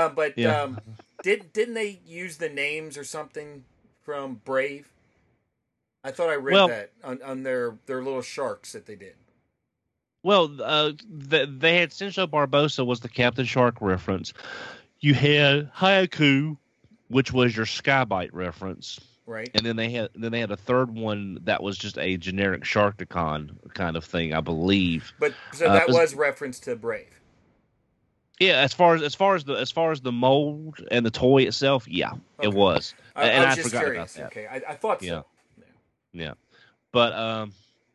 Didn't they use the names or something from Brave? I thought I read that on their little sharks that they did. Well, they had Cincho Barbosa was the Captain Shark reference. You had Hayaku, which was your Skybite reference, right? And then they had a third one that was just a generic Sharkticon kind of thing, I believe. But so that was reference to Brave. Yeah, as far as the mold and the toy itself, yeah, Okay. it was. I was just forgot curious. about that. Okay, I thought so. Yeah, but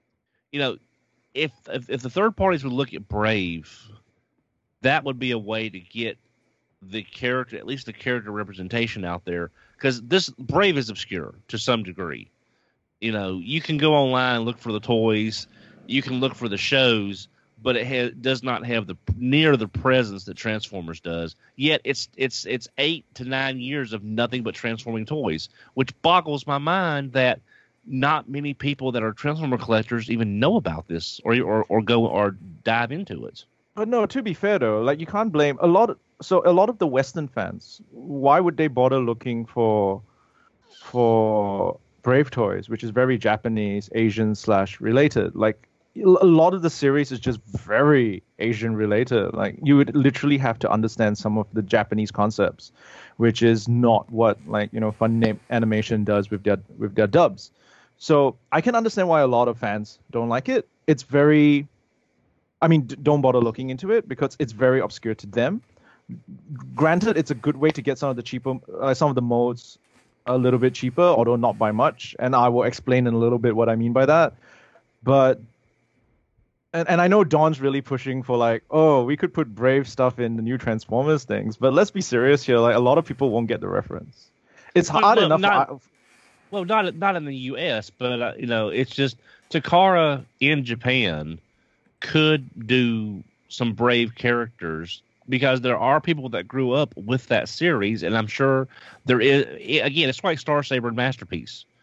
if the third parties would look at Brave, that would be a way to get the character, at least the character representation out there, because this Brave is obscure to some degree. You can go online and look for the toys, you can look for the shows, but it does not have the presence that Transformers does. Yet it's 8 to 9 years of nothing but transforming toys, which boggles my mind that not many people that are Transformer collectors even know about this or go or dive into it. But no, to be fair though, like you can't blame a lot of the Western fans. Why would they bother looking for Brave toys, which is very Japanese, Asian / related? Like a lot of the series is just very Asian related. Like you would literally have to understand some of the Japanese concepts, which is not what Fun Animation does with their dubs. So I can understand why a lot of fans don't like it. It's very, don't bother looking into it because it's very obscure to them. Granted, it's a good way to get some of the modes a little bit cheaper, although not by much. And I will explain in a little bit what I mean by that. But, and I know Don's really pushing for we could put Brave stuff in the new Transformers things. But let's be serious here. Like a lot of people won't get the reference. It's hard enough. Well, not in the U.S., but it's just Takara in Japan could do some Brave characters because there are people that grew up with that series, and I'm sure there is. Again, it's like Star Saber and Masterpiece.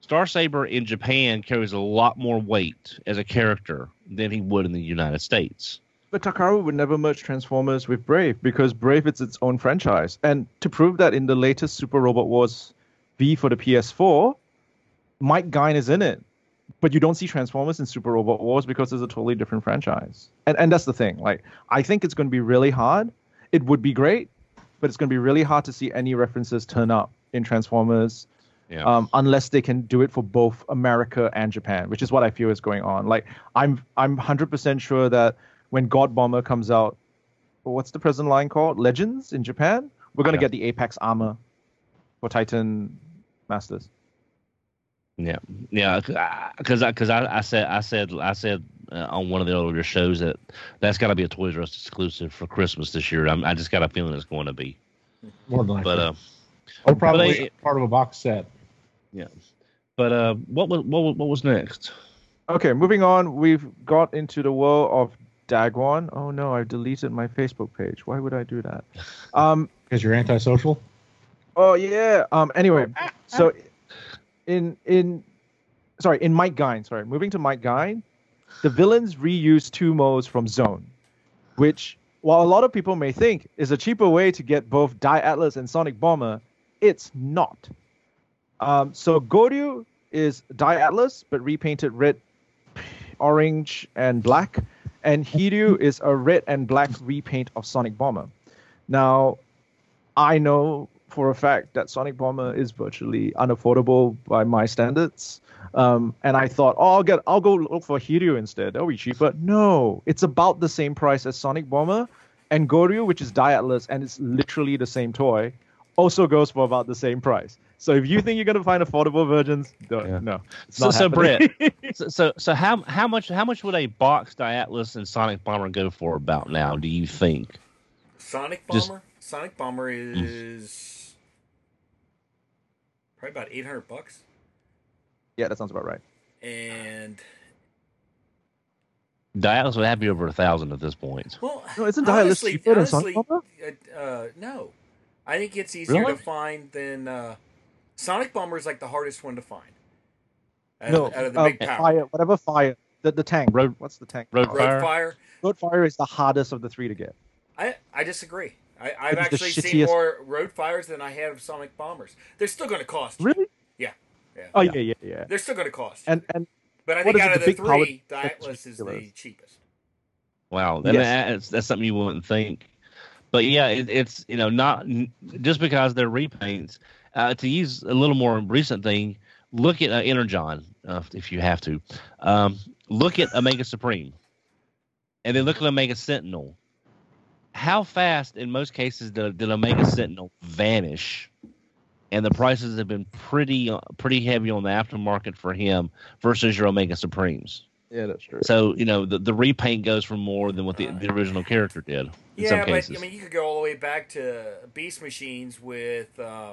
Starsaber in Japan carries a lot more weight as a character than he would in the United States. But Takara would never merge Transformers with Brave because Brave is its own franchise. And to prove that in the latest Super Robot Wars V for the PS4, Mike Gine is in it. But you don't see Transformers in Super Robot Wars because it's a totally different franchise. And that's the thing. Like, I think it's going to be really hard. It would be great, but it's going to be really hard to see any references turn up in Transformers. Yeah. Unless they can do it for both America and Japan, which is what I feel is going on. Like, I'm 100% sure that when God Bomber comes out, what's the present line called? Legends in Japan? We're going to get the Apex armor for Titan Masters. Yeah, because I said on one of the earlier shows that's got to be a Toys R Us exclusive for Christmas this year. I just got a feeling it's going to be. More than likely. But or probably part of a box set. Yeah. But what was next? Okay, moving on. We've got into the world of Dagwan. Oh no, I deleted my Facebook page. Why would I do that? Because you're antisocial? Oh yeah. Anyway, so in Mike Gine, moving to Mike Gine, the villains reuse two modes from Zone, which, while a lot of people may think is a cheaper way to get both Die Atlas and Sonic Bomber, it's not. So Goryu is Die Atlas, but repainted red, orange, and black. And Hiryu is a red and black repaint of Sonic Bomber. Now, I know for a fact that Sonic Bomber is virtually unaffordable by my standards. And I thought, I'll go look for Hiryu instead. That'll be cheaper. No, it's about the same price as Sonic Bomber. And Goryu, which is Die Atlas, and it's literally the same toy, also goes for about the same price. So if you think you're going to find affordable versions, no. It's not So happening. Brett, so how much would a box Die Atlas and Sonic Bomber go for about now? Do you think? Sonic Bomber is probably about $800, Yeah, that sounds about right. and Die Atlas would have to be over 1,000 at this point. well, No, isn't Die Atlas cheaper than Sonic Bomber? No, I think it's easier Really? to find than Sonic Bomber is like the hardest one to find. Out of the big power. Fire, the tank. What's the tank? Road Road Fire. Road Fire is the hardest of the three to get. I disagree. I've It's the actually seen shittiest- more Road Fires than I have of Sonic Bombers. They're still going to cost you. Really? Yeah. Oh yeah. They're still going to cost you. And But I what think is it, out of the the big power- three, the Atlas is the ridiculous. cheapest. Wow, Yes. that's something you wouldn't think. But yeah, it's not just because they're repaints. To use a little more recent thing, look at Energon if you have to. Look at Omega Supreme, and then look at Omega Sentinel. How fast, in most cases, did Omega Sentinel vanish? And the prices have been pretty heavy on the aftermarket for him versus your Omega Supremes. yeah, that's true. So the repaint goes for more than what the original character did. In some Yeah, cases. but I mean, you could go all the way back to Beast Machines with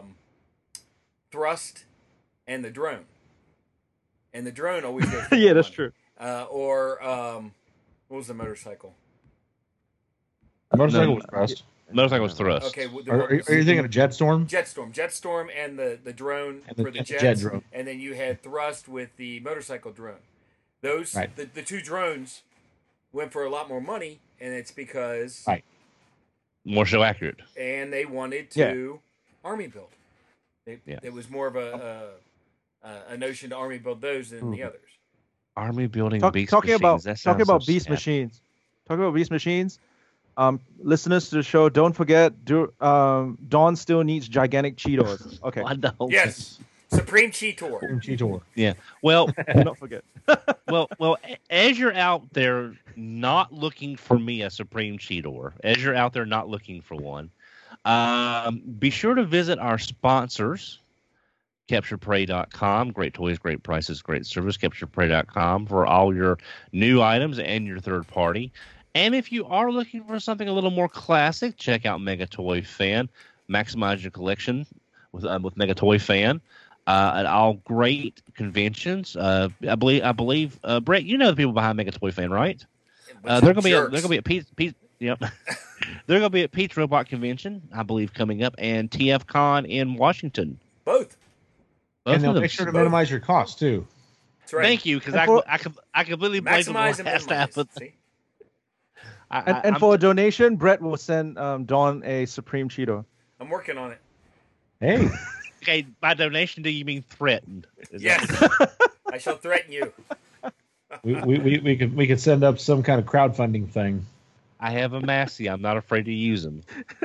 Thrust and the drone. And the drone always goes for Yeah, that's more true. money. Or what was the motorcycle? Motorcycle was Thrust. Motorcycle was Thrust. Okay, Are you thinking of Jetstorm? Jetstorm and the drone And the for the jet jets, drone. and then you had Thrust with the motorcycle drone. Those Right. the two drones went for a lot more money, and it's because Right. More show accurate. and they wanted to army build. Yeah. It was more of a notion to army build those than the others. Army building Beast Talking Machines. about That sounds talking about so Beast sad. Machines. Talking about Beast Machines. Listeners to the show, don't forget. Dawn still needs gigantic Cheetos. Okay, I don't. Yes, Supreme Cheetor. Cheetor. Yeah. Well, do not forget. well. As you're out there not looking for me a Supreme Cheetor, as you're out there not looking for one, be sure to visit our sponsors. CapturePrey.com. Great toys, great prices, great service. CapturePrey.com for all your new items and your third party. And if you are looking for something a little more classic, check out Mega Toy Fan. Maximize your collection with Mega Toy Fan at all great conventions. I believe Brett, you know the people behind Mega Toy Fan, right? They're gonna be at Pete. Yep. They're gonna be at Pete's Robot Convention, I believe, coming up, and TF Con in Washington. Both. Both and they'll of them. make sure to minimize your cost too. That's right. Thank you, because And for- I completely blamed the Maximize and last minimize. half. See? And for a donation, Brett will send Dawn a Supreme Cheeto. I'm working on it. Hey, Okay, by donation, do you mean threatened? Is Yes. that- I shall threaten you. we could send up some kind of crowdfunding thing. I have a Massey. I'm not afraid to use them.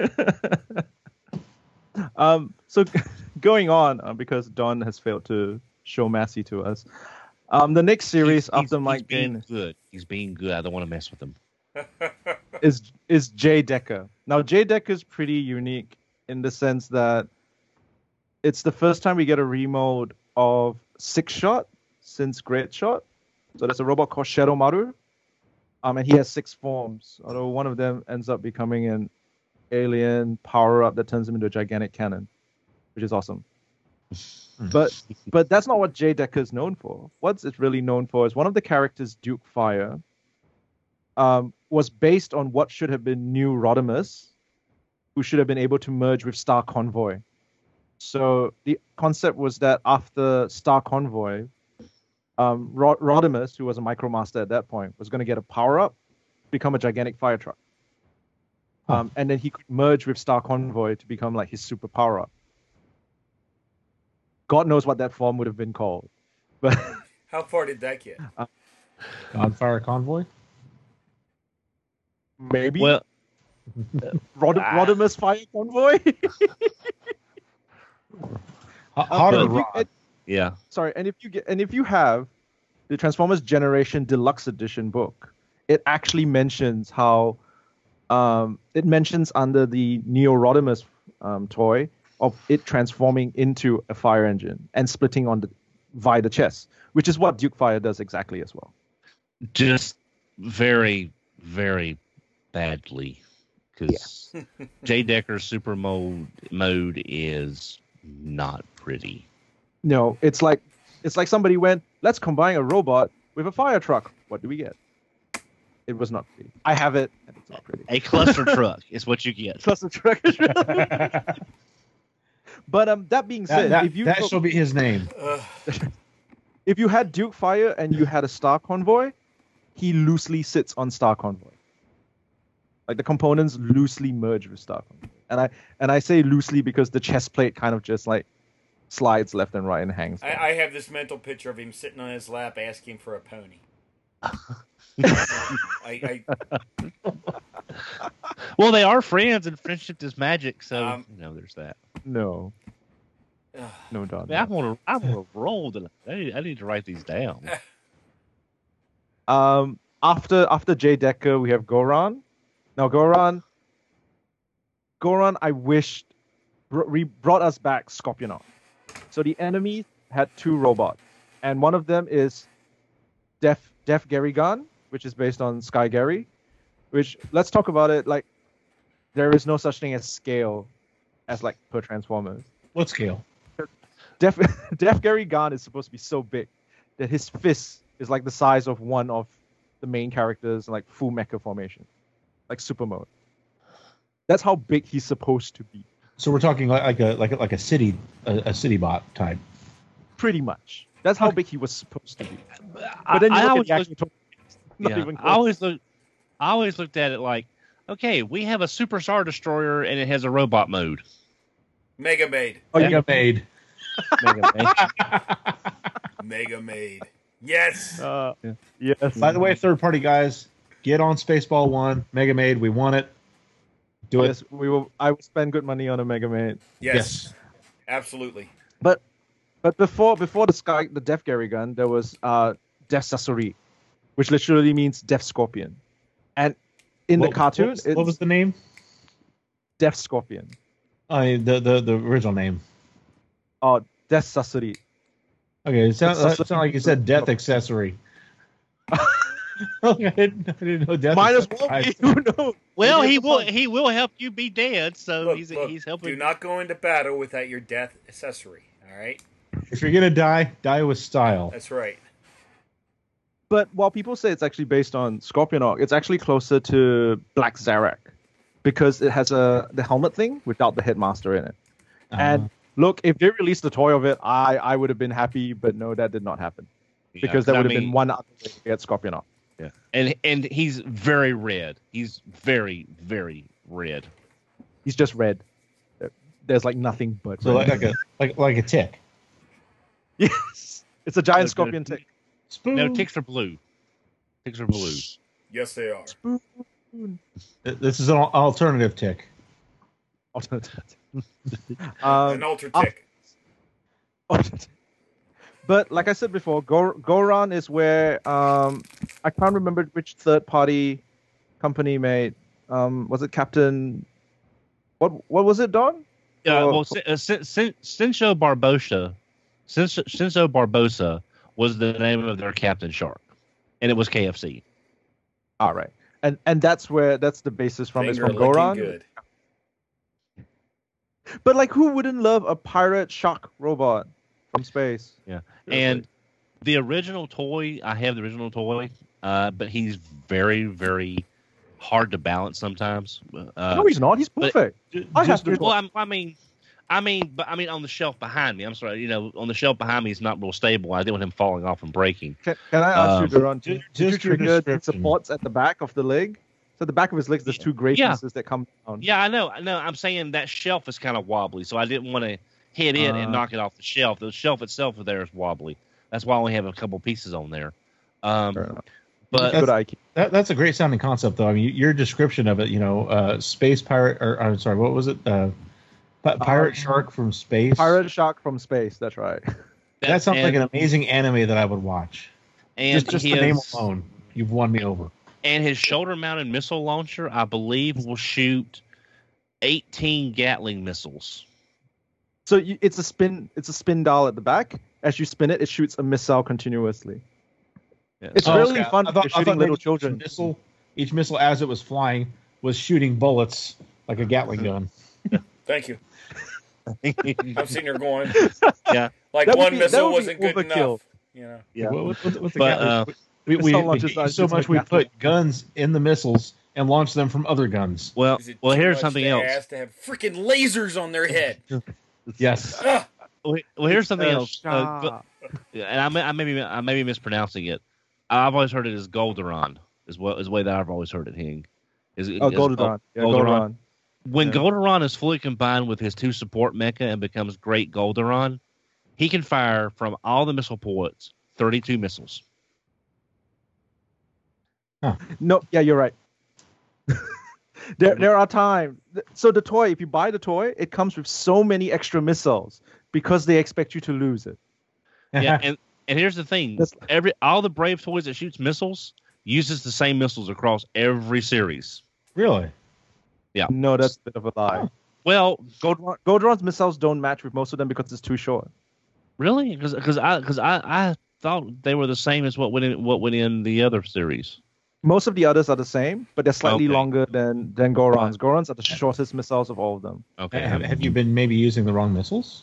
So going on, because Don has failed to show Massey to us, the next series after Mike being Dane good. He's being good. I don't want to mess with him. is Jay Decker. Now Jay Decker is pretty unique in the sense that it's the first time we get a remode of Six Shot since Great Shot. So there's a robot called Shadow Maru, and he has 6 forms. Although one of them ends up becoming an alien power-up that turns him into a gigantic cannon, which is awesome. But that's not what Jay Decker is known for. What it's really known for is one of the characters, Duke Fire, was based on what should have been New Rodimus, who should have been able to merge with Star Convoy. So the concept was that after Star Convoy, Rodimus, who was a Micromaster at that point, was going to get a power-up, become a gigantic fire truck. And then he could merge with Star Convoy to become like his super power-up. God knows what that form would have been called. But How far did that get? Godfire Convoy. maybe Well, Rodimus Fire Convoy? Hotter and if you- Rod. yeah. Sorry, and if you have the Transformers Generation Deluxe Edition book, it actually mentions how it mentions under the Neo Rodimus toy of it transforming into a fire engine and splitting via the chest, which is what Duke Fire does exactly as well. Just very, very badly. Because Jay Decker's super mode is not pretty. No, it's like somebody went, let's combine a robot with a fire truck. What do we get? It was not pretty. I have it, and it's not pretty. A cluster truck is what you get. Plus the truck is But that being said, that shall be his name. if you had Duke Fire and you had a Star Convoy, he loosely sits on Star Convoy. Like the components loosely merge with Star Convoy. And I say loosely because the chest plate kind of just like slides left and right and hangs down. I have this mental picture of him sitting on his lap asking for a pony. Well, they are friends, and friendship is magic. So there's that. No, Don. Man, I'm gonna roll tonight. I need to write these down. After Jay Decker, we have Goran. Now Goran, I wished brought us back Scorpionaut. So the enemy had 2 robots, and one of them is Def Garrigan, which is based on Sky Gary. Which, let's talk about it. Like, there is no such thing as scale, as like per Transformers. What scale? Def Garrigan is supposed to be so big that his fist is like the size of one of the main characters, like full mecha formation, like super mode. That's how big he's supposed to be. So we're talking like a city bot type. Pretty much. That's how big he was supposed to be. But then you I look at always the actual not even I close. always looked at it like, okay, we have a Super Star Destroyer and it has a robot mode. Mega Maid. Oh, you Mega Maid. Mega Maid. Yes. yes. By the way, third party guys, get on Spaceball 1, Mega Maid. We want it. Do it. Yes, I will spend good money on a Mega Man. Yes. Absolutely. But before the Death Garrigan, there was Death Sasori, which literally means Death Scorpion. And in the cartoon, what was the name? Death Scorpion. The original name. Oh, Death Sasori. Okay, it sounds like you said Death Accessory. I didn't know Death. Might as well be. Who knows? Well, he will help you be dead, so Look, he's helping. Do not go into battle without your death accessory. All right. If you're gonna die with style. That's right. But while people say it's actually based on Scorpionaut, it's actually closer to Black Zarak because it has the helmet thing without the headmaster in it. And Look, if they released the toy of it, I would have been happy, but no, that did not happen. Because that would have been one other way to get Scorpion off. Yeah, and he's very red. He's very, very red. He's just red. There's like nothing but So red. like a tick. Yes. It's a giant No, scorpion tick. Spoon. No, ticks are blue. Ticks are blue. Yes, they are. This is an alternative tick. An ultra tick. But like I said before, Goron is where I can't remember which third party company made. Was it Captain? What was it, Don? Yeah, Or- well, Cinco Barbosa was the name of their Captain Shark, and it was KFC. All right, and that's the basis from. It's Finger from licking Goron. good. But like, who wouldn't love a pirate shark robot from space? Yeah, and the original toy, I have the original toy, but he's very, very hard to balance sometimes. No, he's not. He's but- perfect. I have to. Well, I mean, on the shelf behind me. I'm sorry, on the shelf behind me, he's not real stable. I didn't want him falling off and breaking. Can I ask you, Duran, did you just your trigger the description. supports at the back of the leg? So at the back of his legs, there's two gray Yeah. pieces that come down. Yeah, I know. I'm saying that shelf is kind of wobbly, so I didn't want to hit it and knock it off the shelf. The shelf itself there is wobbly. That's why I only have a couple pieces on there. Fair enough. But Good IQ. That's a great sounding concept, though. I mean, your description of it, space pirate, or I'm sorry, what was it? Pirate shark from space. Pirate shark from space. That's right. That sounds like and- an amazing anime that I would watch. and Just he the name is- alone, you've won me over. And his shoulder-mounted missile launcher, I believe, will shoot 18 Gatling missiles. So it's a spin dial at the back. As you spin it, it shoots a missile continuously. Yeah. It's Oh, really okay. fun I for thought shooting maybe little children. Each missile, as it was flying, was shooting bullets like a Gatling gun. Thank you. I'm sitting here going, Yeah. like That would one be- missile that would be wasn't good overkill. enough. You know. Yeah. With the But, Gatling, we missile hate launchers you are so just much like we Gatling. put guns in the missiles and launch them from other guns. Well, Is it well, too here's much something to else. ask to have freaking lasers on their head. Yes. Ah, Well, here's something else. Shark. And I may be mispronouncing it. I've always heard it as Golderon. Is the way that I've always heard it. Hing. Golderon. Yeah, Golderon. Golderon. When Yeah. Golderon is fully combined with his two support mecha and becomes Great Golderon, he can fire from all the missile ports 32 missiles. No, yeah, you're right. There are times. So the toy, if you buy the toy, it comes with so many extra missiles because they expect you to lose it. Yeah, and here's the thing: That's- all the Brave toys that shoots missiles uses the same missiles across every series. Really? Yeah. No, that's a bit of a lie. Well, Golderon's missiles don't match with most of them because it's too short. really, because I thought they were the same as what went in the other series. Most of the others are the same, but they're slightly Okay. longer than Goron's. Goron's are the shortest missiles of all of them. Okay, Have you been maybe using the wrong missiles?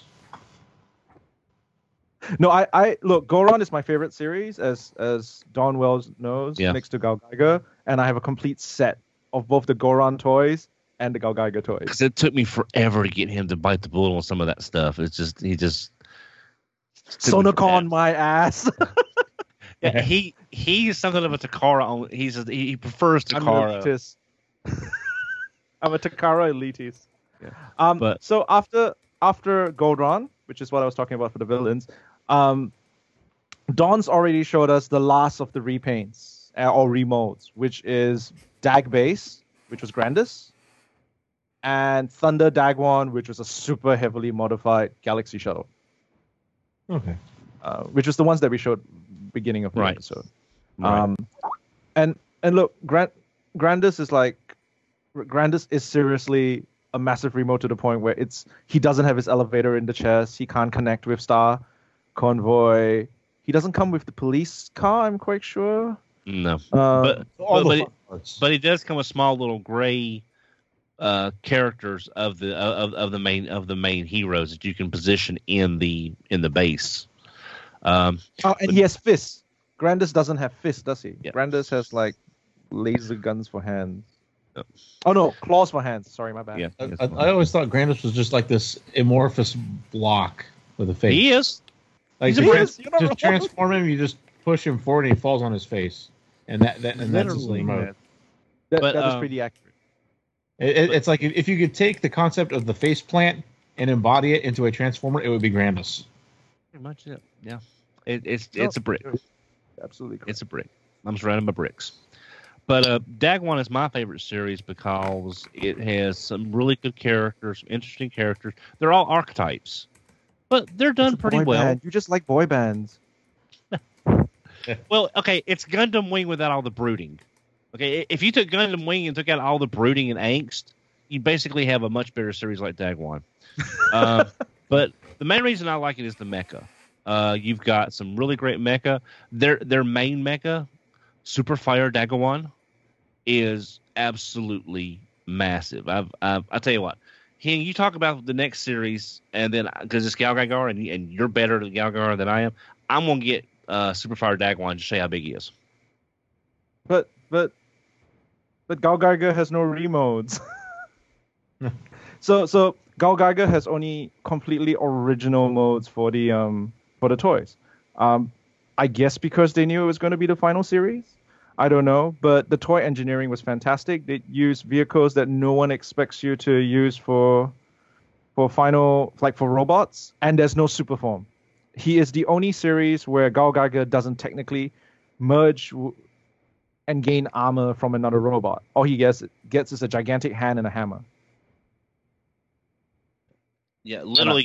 No, I look, Goron is my favorite series, as Don Wells knows, Yeah. next to Gal Geiger, and I have a complete set of both the Goron toys and the Gal Geiger toys. because it took me forever to get him to bite the bullet on some of that stuff. It's just he just Sonocon my ass. Yeah, he's something of a Takara. He prefers I'm an Takara. elitist. I'm a Takara elitist. Yeah. But- So after Goldron, which is what I was talking about for the villains, Don's already showed us the last of the repaints or remolds, which is Dag Base, which was Grandis, and Thunder Dagwan, which was a super heavily modified Galaxy Shuttle, Okay. which was the ones that we showed beginning of the Right. episode. Right. And look, Grandis is seriously a massive remote to the point where he doesn't have his elevator in the chest. He can't connect with Star Convoy. He doesn't come with the police car, I'm quite sure. No, Uh, All but the fun parts. but he does come with small little gray characters of the main heroes that you can position in the base. and he has fists. Grandis doesn't have fists, does he? Yeah. Grandis has like laser guns for hands. Oh no, claws for hands. Sorry, my bad. Yeah, I always thought Grandis was just like this amorphous block with a face. he is. Like He to is. You're not to wrong. transform him, you just push him forward and he falls on his face, and that's his Literally, remote. That But, is pretty accurate. It's like if you could take the concept of the face plant and embody it into a transformer, it would be Grandis. Pretty much it. Yeah, it's a brick. Absolutely correct. It's a brick. I'm surrounded by bricks. But Dagwan is my favorite series because it has some really good characters, some interesting characters. They're all archetypes, but they're done It's a pretty boy well. band. You just like boy bands. Well, okay, it's Gundam Wing without all the brooding. Okay, if you took Gundam Wing and took out all the brooding and angst, you basically have a much better series like Dagwan. But the main reason I like it is the mecha. You've got some really great mecha. Their main mecha, Super Fire Dagwan, is absolutely massive. I tell you what, Hing, you talk about the next series, and then because it's Gal Gagar, and you're better at Gal Gagar than I am, I'm gonna get Super Fire Dagwan to show you how big he is. But Gal Garga has no remodes. so Gal Garga has only completely original modes for the toys. I guess because they knew it was going to be the final series. I don't know, but the toy engineering was fantastic. They used vehicles that no one expects you to use for final, like for robots, and there's no super form. He is the only series where Gal Garga doesn't technically merge and gain armor from another robot. All he gets is a gigantic hand and a hammer. Yeah, literally,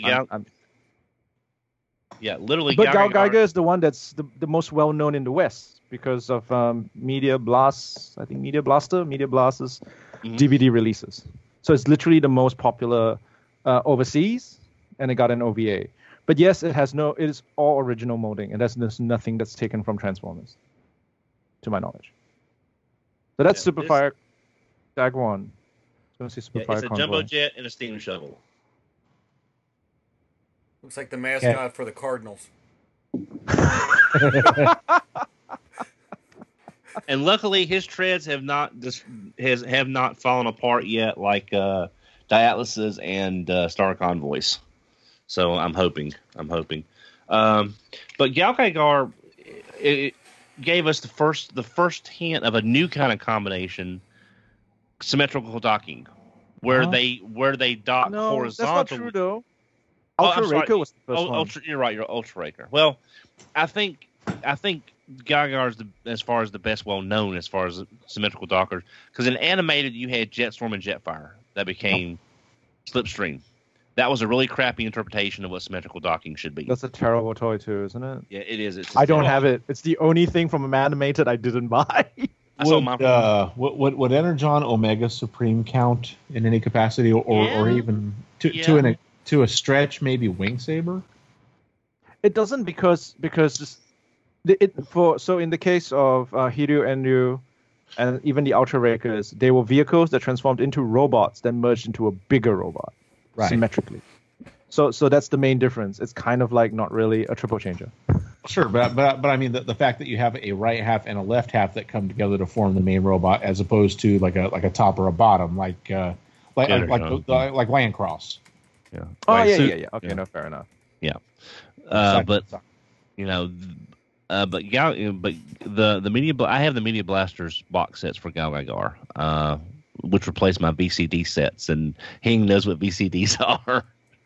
literally. But Gal Garga is the one that's the most well known in the West because of Media Blast's DVD releases. So it's literally the most popular overseas, and it got an OVA. But yes, it is all original molding, and there's nothing that's taken from Transformers, to my knowledge. So that's Superfire Dagwan. It's a jumbo jet and a steam shovel. Looks like the mascot for the Cardinals. And luckily, his treads have not have not fallen apart yet, like Diatlas's and Star Convoys. So I'm hoping. But Gal Gagar it gave us the first hint of a new kind of combination, symmetrical docking, where they dock horizontally. That's not true though. Ultra Raker was the first one. You're right. You're Ultra Raker. Well, I think Gagar's as far as the best well known as far as symmetrical dockers, because in animated you had Jetstorm and Jetfire that became Slipstream. That was a really crappy interpretation of what symmetrical docking should be. That's a terrible toy too, isn't it? Yeah, it is. I don't have it. It's the only thing from animated I didn't buy. Would Energon Omega Supreme count in any capacity, or even to a stretch, maybe Wing Saber? It doesn't because in the case of Hiryu, Enryu, and even the Ultra Rakers, they were vehicles that transformed into robots, then merged into a bigger robot, symmetrically. So that's the main difference. It's kind of like not really a triple changer. Sure, but I mean the fact that you have a right half and a left half that come together to form the main robot, as opposed to like a top or a bottom, like Landcross. Yeah. Oh yeah. Okay, no, fair enough. Yeah. But the Media I have the Media Blasters box sets for Gal Gagar, which replaced my VCD sets, and Hing knows what VCDs are.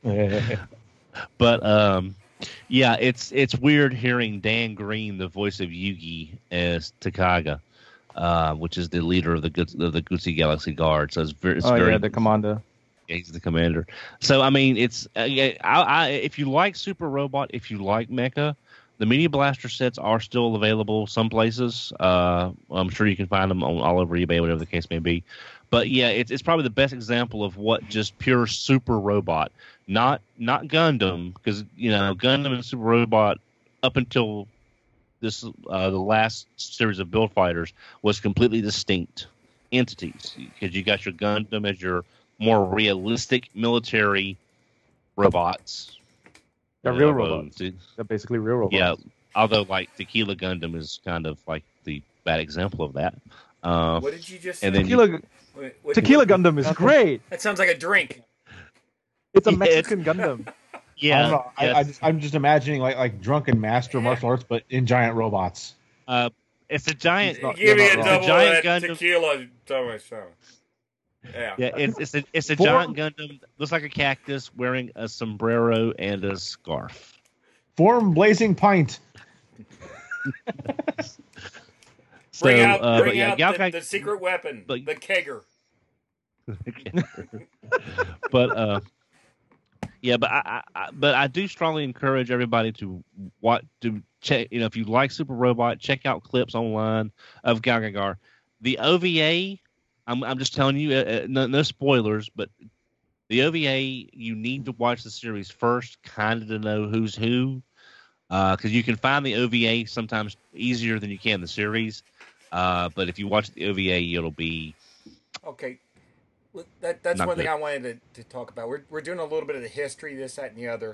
But yeah, it's weird hearing Dan Green, the voice of Yugi, as Takaga, which is the leader of the Gutsi Galaxy Guard. So it's very the commander. He's the commander. So I mean, it's if you like Super Robot, if you like Mecha, the Media Blaster sets are still available some places. I'm sure you can find them all over eBay, whatever the case may be. But yeah, it's probably the best example of what just pure Super Robot, not Gundam, because Gundam and Super Robot up until this the last series of Build Fighters was completely distinct entities, because you got your Gundam as your more realistic military robots. They're real robots. They're basically real robots. Yeah, although like Tequila Gundam is kind of like the bad example of that. What did you just say? and then Tequila Gundam is great. That sounds like a drink. It's a Yeah, Mexican Gundam. I don't know. I'm just imagining like drunken master martial arts, but in giant robots. It's a giant. Give me a wrong. double giant of that Gundam. tequila. Tell me so. Yeah. Yeah, it's a giant Gundam. Looks like a cactus wearing a sombrero and a scarf. Form blazing pint. Bring So, out, but yeah, Gao the secret weapon, but- the kegger. but I do strongly encourage everybody to check. If you like Super Robot, check out clips online of Galgagar. The OVA, I'm just telling you, no spoilers, but the OVA, you need to watch the series first, kind of to know who's who, because you can find the OVA sometimes easier than you can the series. But if you watch the OVA, it'll be Okay. Well, that's Not one thing good. I wanted to talk about. We're doing a little bit of the history, this, that, and the other.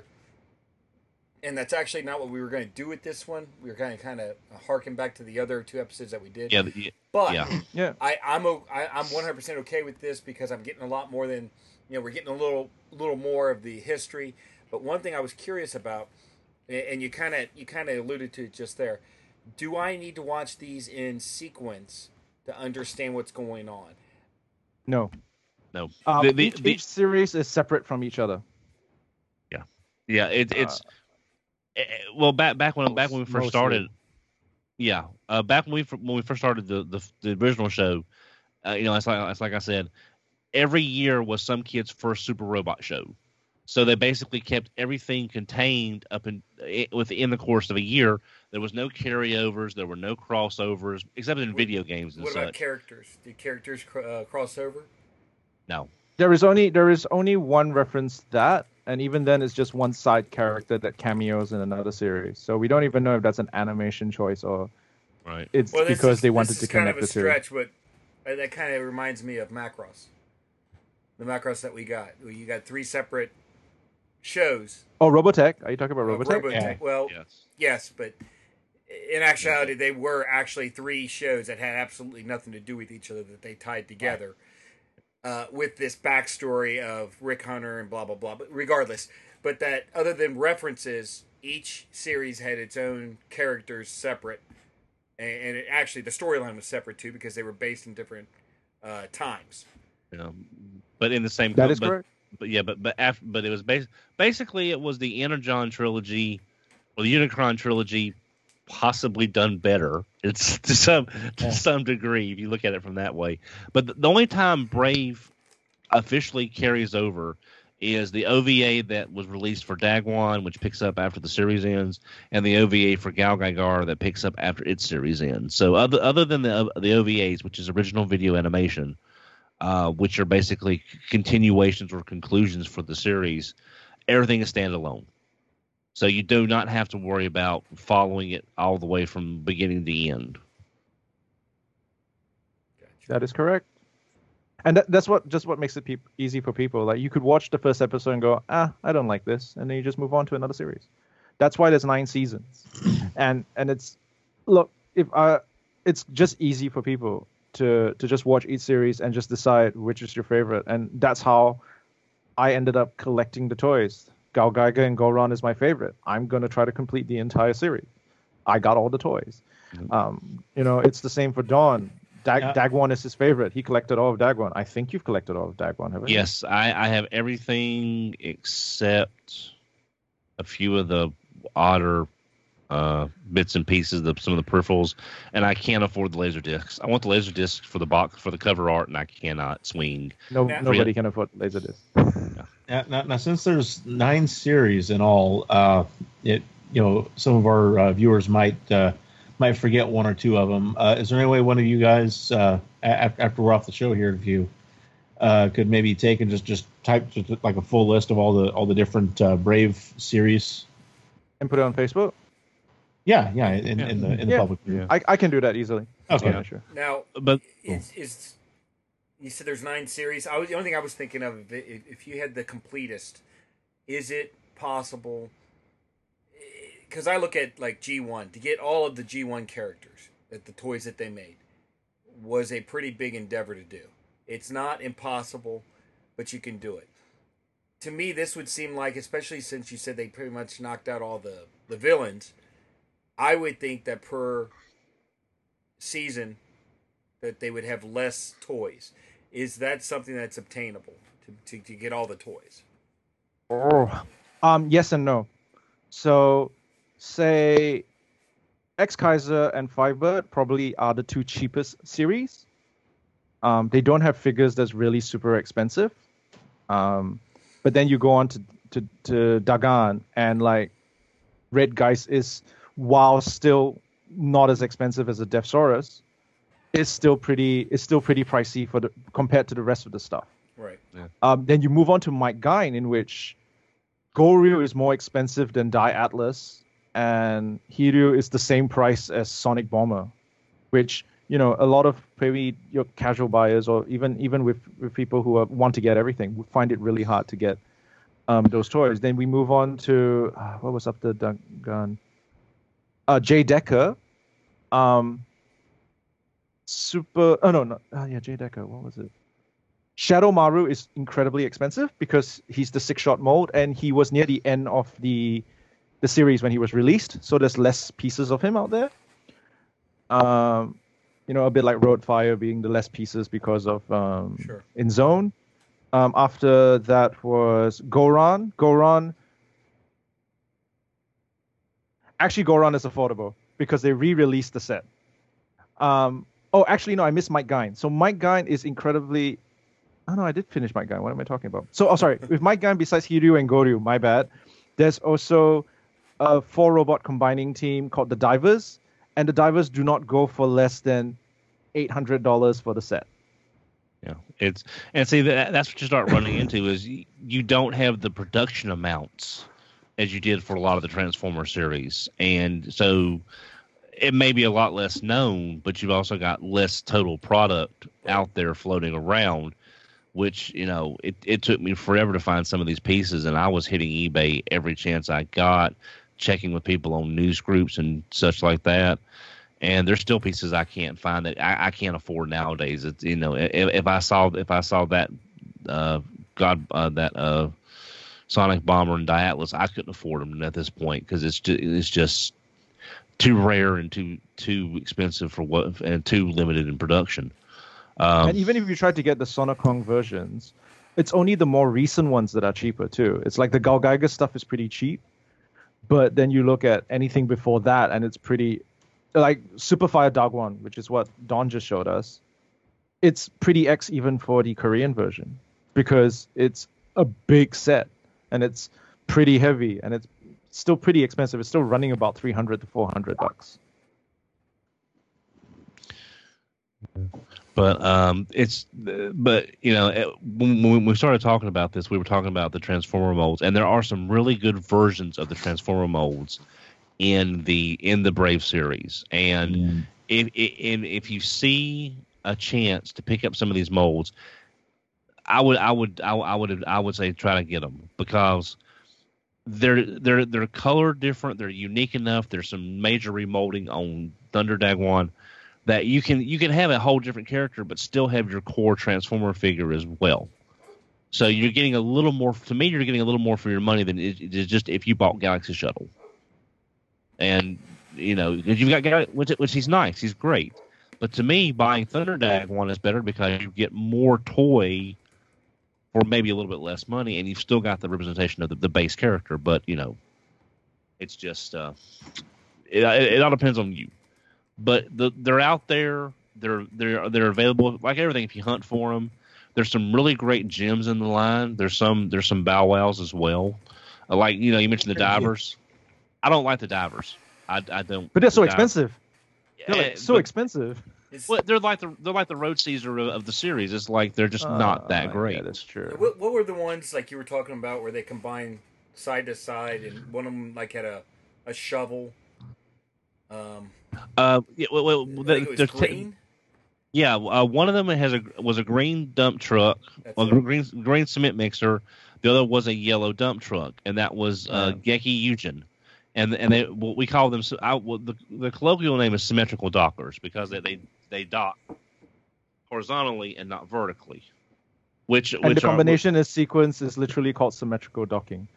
And that's actually not what we were going to do with this one. We were going to kind of harken back to the other 2 episodes that we did. But yeah. I'm 100% okay with this because I'm getting a lot more than, we're getting a little more of the history. But one thing I was curious about, and you kind of alluded to it just there, do I need to watch these in sequence to understand what's going on? No. No. Each series is separate from each other. Yeah, it's well back when we first started. Yeah, back when we first started the original show, it's like I said, every year was some kid's first Super Robot show. So they basically kept everything contained within the course of a year. There was no carryovers, there were no crossovers, except in video games and What such. about characters? Did characters cross over? No. There is only one reference to that, and even then it's just one side character that cameos in another series. So we don't even know if that's an animation choice or Right. it's because they wanted to connect the This is two. kind of a stretch, but that kind of reminds me of Macross. The Macross that we got. You got 3 separate shows. Oh, Robotech. Are you talking about Robotech? Robotech. Yeah. Well, Yes. yes, but in actuality, they were actually 3 shows that had absolutely nothing to do with each other that they tied together with this backstory of Rick Hunter and blah, blah, blah. But regardless, but that other than references, each series had its own characters separate. And actually, the storyline was separate, too, because they were based in different times. But in the same. That is correct. But yeah, but it was basically it was the Energon trilogy or the Unicron trilogy, possibly done better. It's to some degree if you look at it from that way. But the only time Brave officially carries over is the OVA that was released for Dagwan, which picks up after the series ends, and the OVA for Galgagar that picks up after its series ends. So other than the OVAs, which is original video animation, which are basically continuations or conclusions for the series, everything is standalone. So you do not have to worry about following it all the way from beginning to end. That is correct. And that's what makes it easy for people. Like you could watch the first episode and go, I don't like this, and then you just move on to another series. That's why there's 9 seasons, and it's it's just easy for people to just watch each series and just decide which is your favorite. And that's how I ended up collecting the toys. Gal Geiger and Goron is my favorite. I'm going to try to complete the entire series. I got all the toys. It's the same for Dawn. Dagwan is his favorite. He collected all of Dagwan. I think you've collected all of Dagwan, haven't you? Yes, I have everything except a few of the odder bits and pieces, some of the peripherals, and I can't afford the laser discs. I want the laser discs for the box for the cover art, and I cannot swing. Nobody can afford Laserdisc. Now, since there's 9 series in all, some of our viewers might forget 1 or 2 of them. Is there any way one of you guys, after we're off the show here, if you could maybe take and just type just like a full list of all the different Brave series And put it on Facebook? Yeah, in the public view. I can do that easily. Okay. Yeah, sure. Now, But is you said there's 9 series. The only thing I was thinking of, if you had the completest, is it possible? Because I look at like G1 to get all of the G1 characters, the toys that they made. was a pretty big endeavor to do. It's not impossible, but you can do it. To me, this would seem like, especially since you said they pretty much knocked out all the villains, I would think that per season that they would have less toys. Is that something that's obtainable to get all the toys? Oh, yes and no. So, say X Kaiser and Firebird probably are the two cheapest series. They don't have figures that's really super expensive. But then you go on to Dagan, and like Red Geist is, while still not as expensive as a Deathsaurus, is still pretty pricey compared to the rest of the stuff. Right. Yeah. Then you move on to Mike Gine, in which Goryu is more expensive than Die Atlas, and Hiryu is the same price as Sonic Bomber, which, you know, a lot of maybe your casual buyers, or even with people who want to get everything, would find it really hard to get those toys. Then we move on to what was up the gun? Jay Decker, Super. Oh no, Jay Decker. What was it? Shadow Maru is incredibly expensive because he's the 6-shot mold, and he was near the end of the series when he was released, so there's less pieces of him out there. You know, a bit like Roadfire being the less pieces because of Sure. in Zone. After that was Goran. Actually, Goran is affordable because they re-released the set. Actually, no, I missed Mike Gine. So Mike Gine is incredibly... Oh, no, I did finish Mike Gine. What am I talking about? So, sorry. With Mike Gine, besides Hiryu and Goryu, my bad, there's also a 4-robot combining team called the Divers, and the Divers do not go for less than $800 for the set. Yeah, that's what you start running into is you don't have the production amounts as you did for a lot of the Transformer series, and so it may be a lot less known, but you've also got less total product out there floating around, which, you know, it took me forever to find some of these pieces, and I was hitting eBay every chance I got, checking with people on news groups and such like that. And there's still pieces I can't find that I can't afford nowadays. It's, you know, if I saw that Sonic Bomber and Diatlas, I couldn't afford them at this point because it's just too rare and too expensive for what, and too limited in production. And even if you try to get the Sonicon versions, it's only the more recent ones that are cheaper too. It's like the Gal Geiger stuff is pretty cheap, but then you look at anything before that, and it's pretty. Like Superfire Dagwon, which is what Don just showed us, it's pretty X even for the Korean version because it's a big set and it's pretty heavy and it's still pretty expensive. It's still running about $300 to $400. But you know, when we started talking about this, we were talking about the Transformer molds, and there are some really good versions of the Transformer molds in the Brave series, and if you see a chance to pick up some of these molds, I would say try to get them because they're colored different, they're unique enough. There's some major remolding on Thunder Dagwon that you can have a whole different character, but still have your core Transformer figure as well. So you're getting a little more. To me, you're getting a little more for your money than it is just if you bought Galaxy Shuttle. And, you know, you've got Galaxy, which he's nice, he's great. But to me, buying Thunderdag one is better because you get more toy for maybe a little bit less money, and you've still got the representation of the base character. But, you know, it's just it all depends on you. But they're out there. They're available like everything. If you hunt for them, there's some really great gems in the line. There's some Bow Wows as well. Like, you know, you mentioned the Divers. I don't like the Divers. I don't. But they're so expensive. They're like so but, expensive. Well, they're like the Road Caesar of the series. It's like they're just not that great. Yeah, that's true. What were the ones like you were talking about where they combine side to side and one of them like had a shovel? Well, I think it was green. Yeah, one of them was a green dump truck, green cement mixer. The other was a yellow dump truck, and that was Geki Eugen. And we call them the colloquial name is symmetrical dockers because they dock horizontally and not vertically. Which And the combination is sequence is literally called symmetrical docking.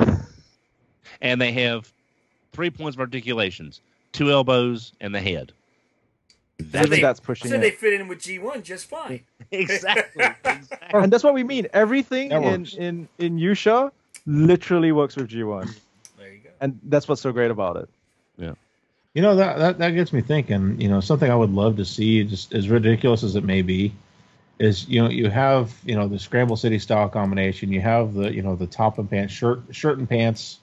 And they have 3 points of articulations, 2 elbows, and the head. That's pushing So it. they fit in with G1 just fine. Exactly. And that's what we mean. Everything That in works. Yusha literally works with G1. There you go. And that's what's so great about it. You know, that gets me thinking, you know, something I would love to see, just as ridiculous as it may be, is, you know, you have, you know, the Scramble City style combination, you have the, you know, the top and pants, shirt and pants,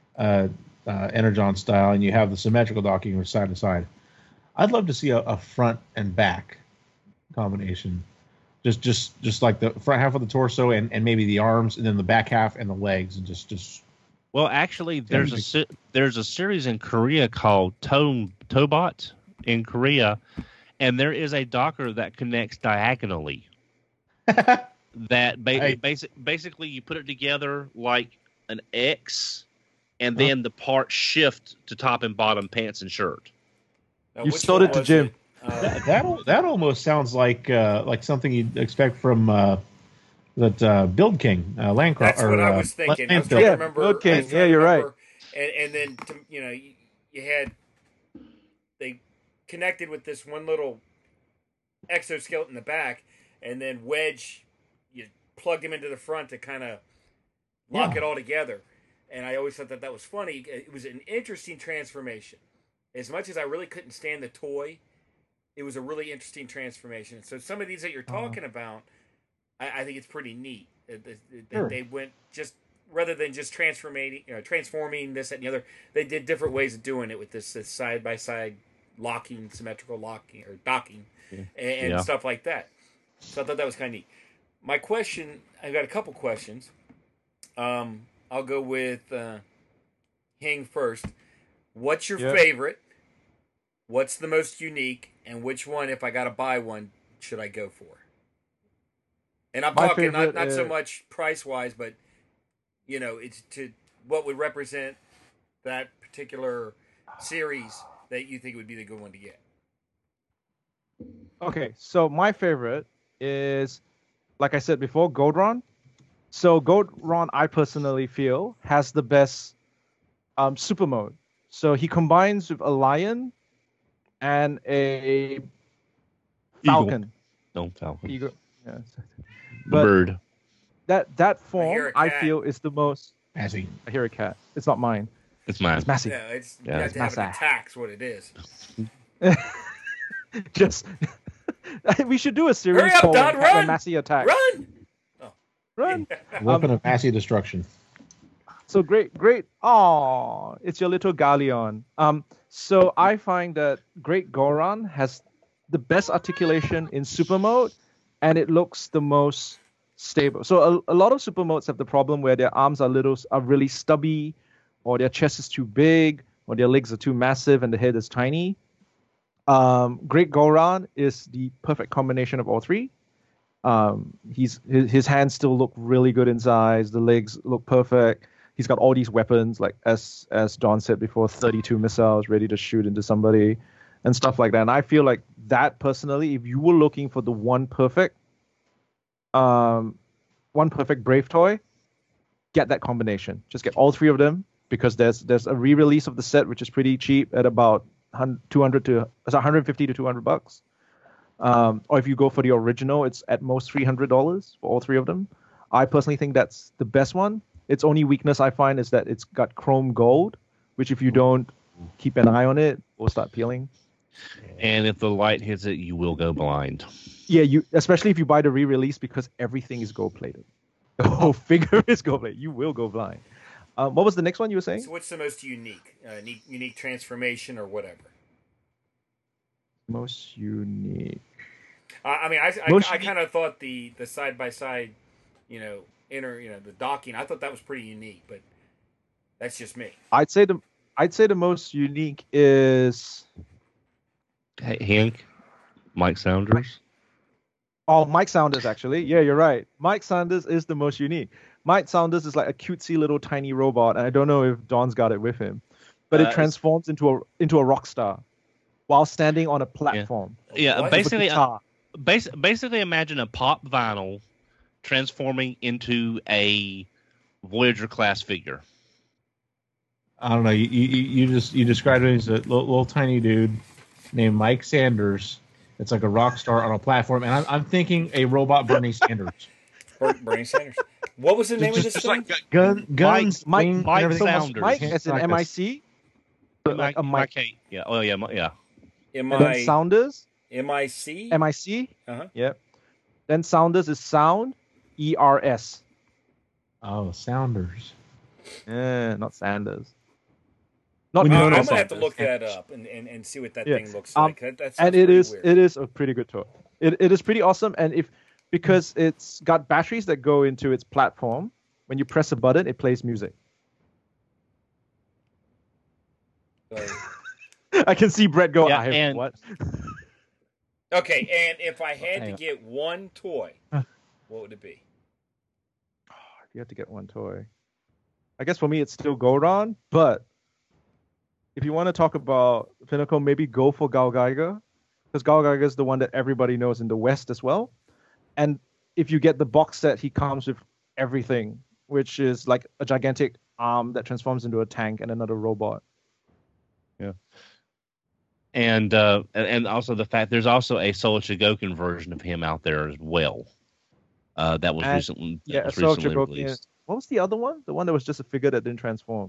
Energon style, and you have the symmetrical docking from side to side. I'd love to see a front and back combination. Just like the front half of the torso and maybe the arms, and then the back half and the legs, and just Well, actually, there's a series in Korea called Tobot in Korea, and there is a docker that connects diagonally. That basically you put it together like an X, and then the parts shift to top and bottom, pants and shirt. Now, You which sold one it to was Jim. that almost sounds like something you'd expect from that Build King Landcroft. That's what I was thinking. I was trying to remember. Build King. I was trying Yeah, to you're remember. And then you know, you had they connected with this one little exoskeleton in the back, and then Wedge, you plugged him into the front to kind of lock it all together. And I always thought that was funny. It was an interesting transformation. As much as I really couldn't stand the toy, it was a really interesting transformation. So some of these that you're talking about, I think it's pretty neat. They went just rather than just transforming this that, and the other. They did different ways of doing it with this side by side locking, symmetrical locking or docking, and stuff like that. So I thought that was kind of neat. My question, I've got a couple questions. I'll go with Hing first. What's your favorite? What's the most unique? And which one, if I got to buy one, should I go for? And I'm My talking favorite not so is- much price-wise, but, you know, it's to what would represent that particular series that you think would be the good one to get. Okay, so my favorite is, like I said before, Goldron. So Goldron, I personally feel, has the best super mode. So he combines with a lion and a falcon. No, falcon. Eagle. Yeah. The But bird. that hear form, a I cat. feel, is the most. Massey. I hear a cat. It's not mine. It's mine. It's Massey. Yeah, it's Yeah, you have it's to have an Massa. attack's what it is. Just we should do a series Hurry up, called Don, Cat and run! Massey Attack. Run! Run! Weapon of Massey destruction. So great. Oh, it's your little galleon. So I find that Great Goron has the best articulation in super mode, and it looks the most stable. So a lot of super modes have the problem where their arms are really stubby, or their chest is too big, or their legs are too massive, and the head is tiny. Great Goron is the perfect combination of all three. His hands still look really good in size. The legs look perfect. He's got all these weapons, like as John said before, 32 missiles ready to shoot into somebody and stuff like that. And I feel like that personally, if you were looking for the one perfect Brave toy, get that combination. Just get all three of them, because there's a re-release of the set which is pretty cheap at about 150 to $200. Or if you go for the original, it's at most $300 for all three of them. I personally think that's the best one. Its only weakness I find is that it's got chrome gold, which if you don't keep an eye on it, will start peeling. And if the light hits it, you will go blind. Yeah, especially if you buy the re-release, because everything is gold plated. The whole figure is gold plated. You will go blind. What was the next one you were saying? So what's the most unique? Unique transformation or whatever? Most unique. I mean, Most I kind of thought the side by side, the docking. I thought that was pretty unique, but that's just me. I'd say the most unique is Hey, Hank, Mike Saunders. Mike Saunders, actually. Yeah, you're right. Mike Saunders is the most unique. Mike Saunders is like a cutesy little tiny robot, and I don't know if Don's got it with him, but it transforms into a rock star while standing on a platform. Yeah, What? basically, With a guitar. Basically, imagine a pop vinyl transforming into a Voyager class figure. I don't know. You described him as a little tiny dude named Mike Sanders. It's like a rock star on a platform, and I'm thinking a robot Bernie Sanders. Bernie Sanders. What was the name of this thing? Like guns, Mike wings, and Mike everything. Sounders. Mike as in Like a- MIC. Like a Mike. Mike. Yeah. Oh yeah. Yeah. And then Sounders. MIC? MIC. Uh-huh. Yep. Then Sounders is sound. ERS. Oh, Sounders. Not Sanders. Not We I'm know going that's to have to Sanders. look that up and see what that Yeah. thing looks like. That sounds And it pretty is weird. it is a pretty good toy. It is pretty awesome, and because it's got batteries that go into its platform, when you press a button, it plays music. So- I can see Brett go. Yeah, I have and- what? okay, and if I had Hang to on. get one toy, what would it be? You have to get one toy. I guess for me it's still Goron, but if you want to talk about Pinnacle, maybe go for Gal Geiger, because Gal Geiger is the one that everybody knows in the West as well. And if you get the box set, he comes with everything, which is like a gigantic arm that transforms into a tank and another robot. Yeah. And also the fact there's also a Soul Chigokin version of him out there as well. That was And- recently Yeah, that was so recently Chigokin. released. What was the other one? The one that was just a figure that didn't transform.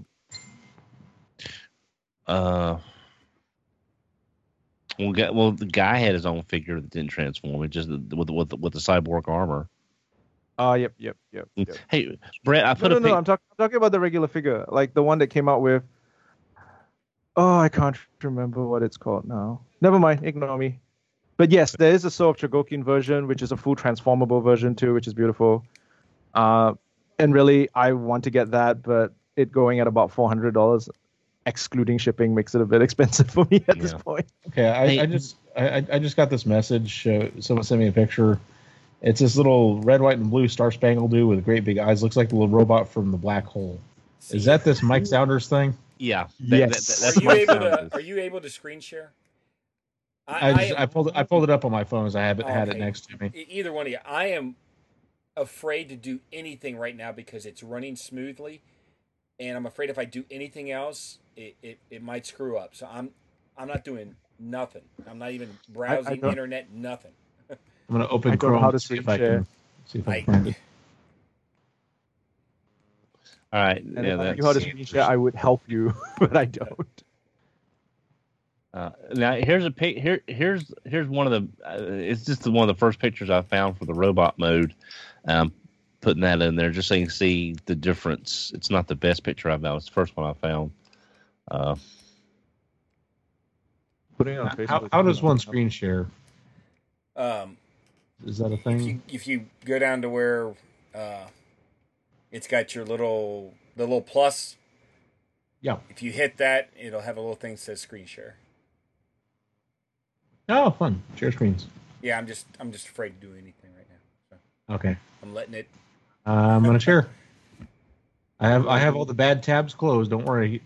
Well, the guy had his own figure that didn't transform. It just with the cyborg armor. Yep. Hey, Brett, I put No, a pic- I'm talking about the regular figure, like the one that came out with. Oh, I can't remember what it's called now. Never mind, ignore me. But yes, there is a Soul of Chogokin version, which is a full transformable version too, which is beautiful. And really, I want to get that, but it going at about $400, excluding shipping, makes it a bit expensive for me at this Yeah. point. Okay, Hey. I just got this message. Someone sent me a picture. It's this little red, white, and blue Star Spangled dude with great big eyes. Looks like the little robot from the Black Hole. Is that this Mike Sounders thing? yeah. Yes. That's Are you Mike able Sounders. to? Are you able to screen share? I pulled it up on my phone as I had it Okay. next to me. Either one of you. I am afraid to do anything right now because it's running smoothly, and I'm afraid if I do anything else, it might screw up. So I'm not doing nothing. I'm not even browsing don't- internet. Nothing. I'm going to open I don't know Chrome how to and see if screen I can see if I I- can find it. All right. And Yeah, if I that's, knew how to screen share, I would help you, but I don't. now here's a pic. Here's one of the. It's just one of the first pictures I found for the robot mode. Putting that in there just so you can see the difference. It's not the best picture I've found. It's the first one I found. Putting it on Facebook. How does one screen share? Is that a thing? If you go down to where it's got your the little plus, Yeah. if you hit that, it'll have a little thing that says screen share. Oh, fun. Share screens. Yeah, I'm just afraid to do anything right now. So Okay. I'm letting it. I'm going to share. I have all the bad tabs closed. Don't worry.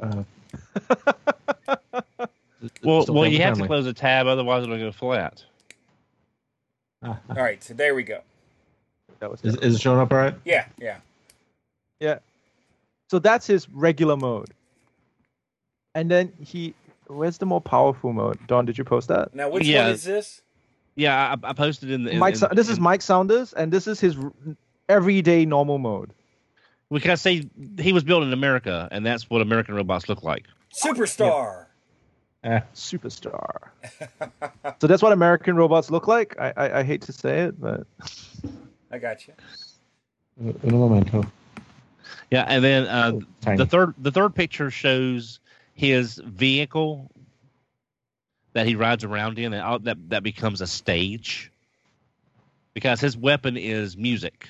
Well, Still you have to family. close a tab, otherwise it'll go flat. All right, so there we go. That was Is it showing up all right? Yeah. Yeah. So that's his regular mode. And then where's the more powerful mode? Don, did you post that? Now, which Yeah. one is this? Yeah, I posted in the. This is Mike Saunders, and this is his everyday normal mode. We can say he was built in America, and that's what American robots look like. Superstar. Superstar. So that's what American robots look like. I hate to say it, but I got you. Un momento. Yeah, and then Tiny. the third picture shows his vehicle that he rides around in, and that becomes a stage because his weapon is music.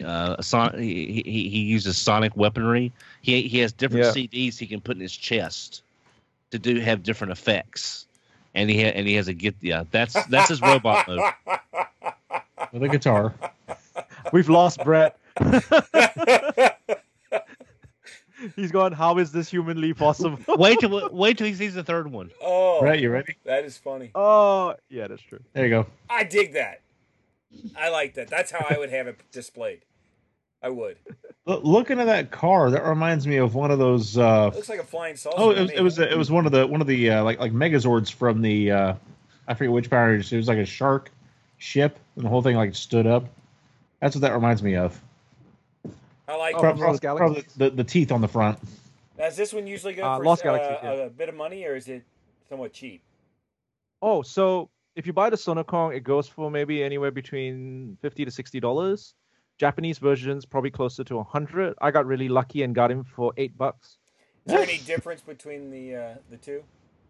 He uses sonic weaponry. He has different Yeah. CDs he can put in his chest to have different effects, and he has a that's his robot mode. With a guitar. we've lost Brett. He's gone, how is this humanly possible? wait till he sees the third one. Oh, Right, you ready? that is funny. Oh, yeah, that's true. There you go. I dig that. I like that. That's how I would have it displayed. I would. Looking at that car, that reminds me of one of those. It looks like a flying saucer. Oh, to me. it was one of the like Megazords from the I forget which Power Rangers. It was like a shark ship, and the whole thing like stood up. That's what that reminds me of. I like Oh, it. Lost Probably the teeth on the front. Now, does this one usually go for Lost Galaxy, yeah. a bit of money, or is it somewhat cheap? Oh, so if you buy the Sonokong, it goes for maybe anywhere between $50 to $60. Japanese versions probably closer to $100. I got really lucky and got him for $8. Is there any difference between the two?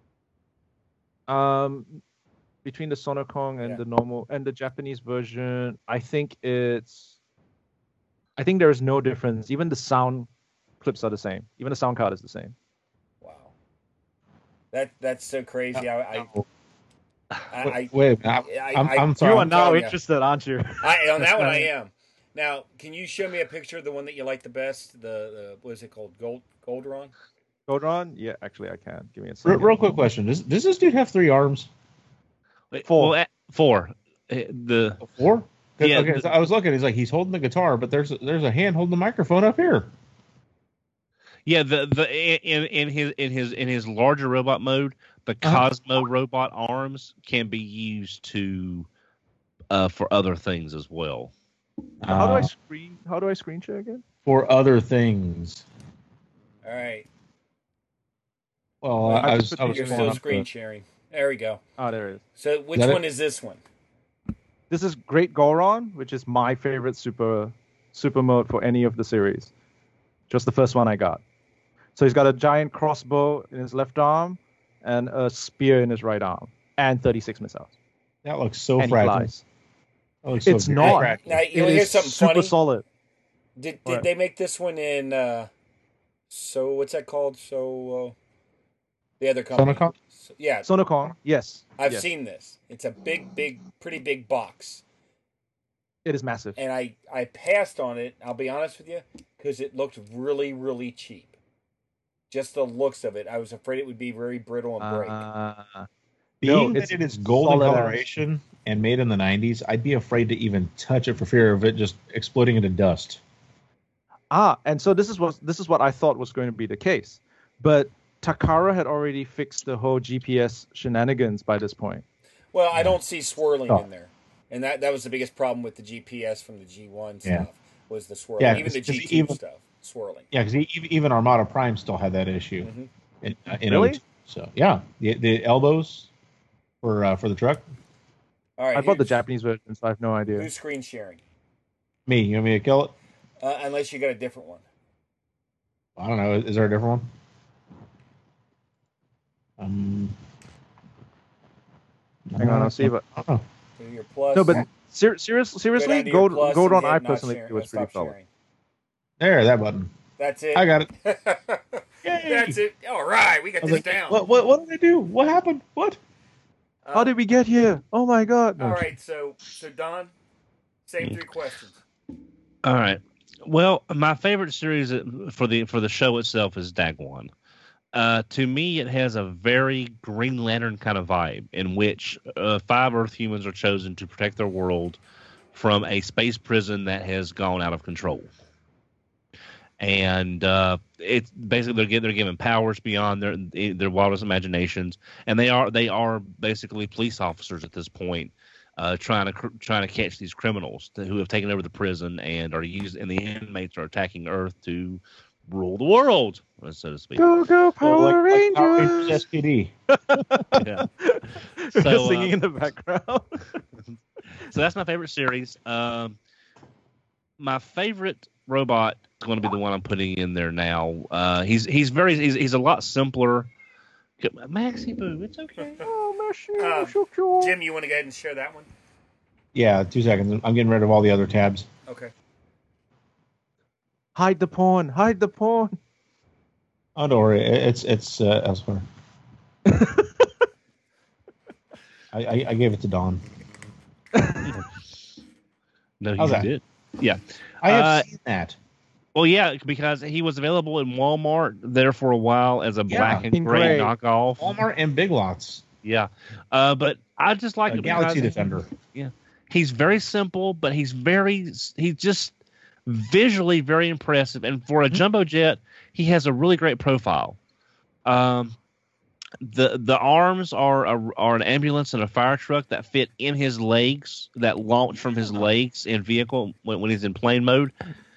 Between the Sonokong and Yeah. the normal and the Japanese version, I think there is no difference. Even the sound clips are the same. Even the sound card is the same. Wow, that's so crazy. Wait, I'm sorry. You are I'm now telling ya. interested, aren't you? On that one, I am. Now, can you show me a picture of the one that you like the best? The what is it called? Goldron? Goldron? Yeah, actually, I can. Give me a second. Real quick question: Does this dude have 3 arms? Wait, 4. Well, 4. The 4? Yeah, Okay, so I was looking. He's holding the guitar, but there's a hand holding the microphone up here. Yeah, in his larger robot mode, the Cosmo robot arms can be used to for other things as well. How do I screen share again? For other things? All right. Well, I I just was put You're Pulling still up screen sharing. There we go. Oh, there it is. So which Is that one it? is this one? This is Great Goron, which is my favorite super mode for any of the series. Just the first one I got. So he's got a giant crossbow in his left arm and a spear in his right arm and 36 missiles. That looks so And he fragile. flies. That looks It's very not. fragile. Now, you It want to hear is something super funny? solid. Did What? they make this one in? So what's that called? So the other company. Sonocon? So, yeah, Sonokong, yes. I've yes. seen this. It's a pretty big box, It is massive. and I passed on it. I'll be honest with you, because it looked really, really cheap. Just the looks of it, I was afraid it would be very brittle and break. Being it's that it is golden solid coloration and made in the 90s, I'd be afraid to even touch it for fear of it just exploding into dust. And so this is what I thought was going to be the case. But Takara had already fixed the whole GPS shenanigans by this point. Well, I don't see swirling Oh. in there, and that was the biggest problem with the GPS from the G1 Yeah. stuff was the swirling. Yeah, Even the 'cause G2 even- stuff, swirling. Yeah, because even Armada Prime still had that issue. Mhm. In Really? 02. So yeah, the elbows for the truck. All right, I bought the who's- Japanese version, so I have no idea. Who's screen sharing? Me, you want me to kill it? Unless you got a different one. I don't know. Is there a different one? Hang on, I'll see if I don't know. So your plus. No, but seriously, go down to your plus Gold and on hit I not personally sharing- think it was pretty stop solid. sharing. There, that button. That's it. I got it. Yay. That's it. All right, we got I was this like, down. what did I do? What happened? What? How did we get here? Oh my god! No. All right, so Don, same 3 questions. All right. Well, my favorite series for the show itself is Dagwan. To me, it has a very Green Lantern kind of vibe, in which 5 Earth humans are chosen to protect their world from a space prison that has gone out of control. And it's basically they're given powers beyond their wildest imaginations, and they are basically police officers at this point, trying to catch these criminals who have taken over the prison and the inmates are attacking Earth to rule the world, so to speak. Go Power Like Power Rangers! SPD. Yeah. We're So, singing in the background. So that's my favorite series. My favorite robot is going to be the one I'm putting in there now. He's a lot simpler. Maxie Boo, it's okay. Oh, Messi, Uh, so cute. Jim, you want to go ahead and share that one? Yeah, 2 seconds. I'm getting rid of all the other tabs. Okay. Hide the porn. Hide the porn. Oh, don't worry. It's elsewhere. I gave it to Dawn. No, How's you that? did. Yeah. I have seen that. Well, yeah, because he was available in Walmart there for a while as a black and in gray gray. knockoff. Walmart and Big Lots. Yeah, but I just like it Galaxy because Defender. he's very simple, but he's just visually very impressive. And for a jumbo jet, he has a really great profile. The arms are an ambulance and a fire truck that fit in his legs, that launch from his legs in vehicle when he's in plane mode.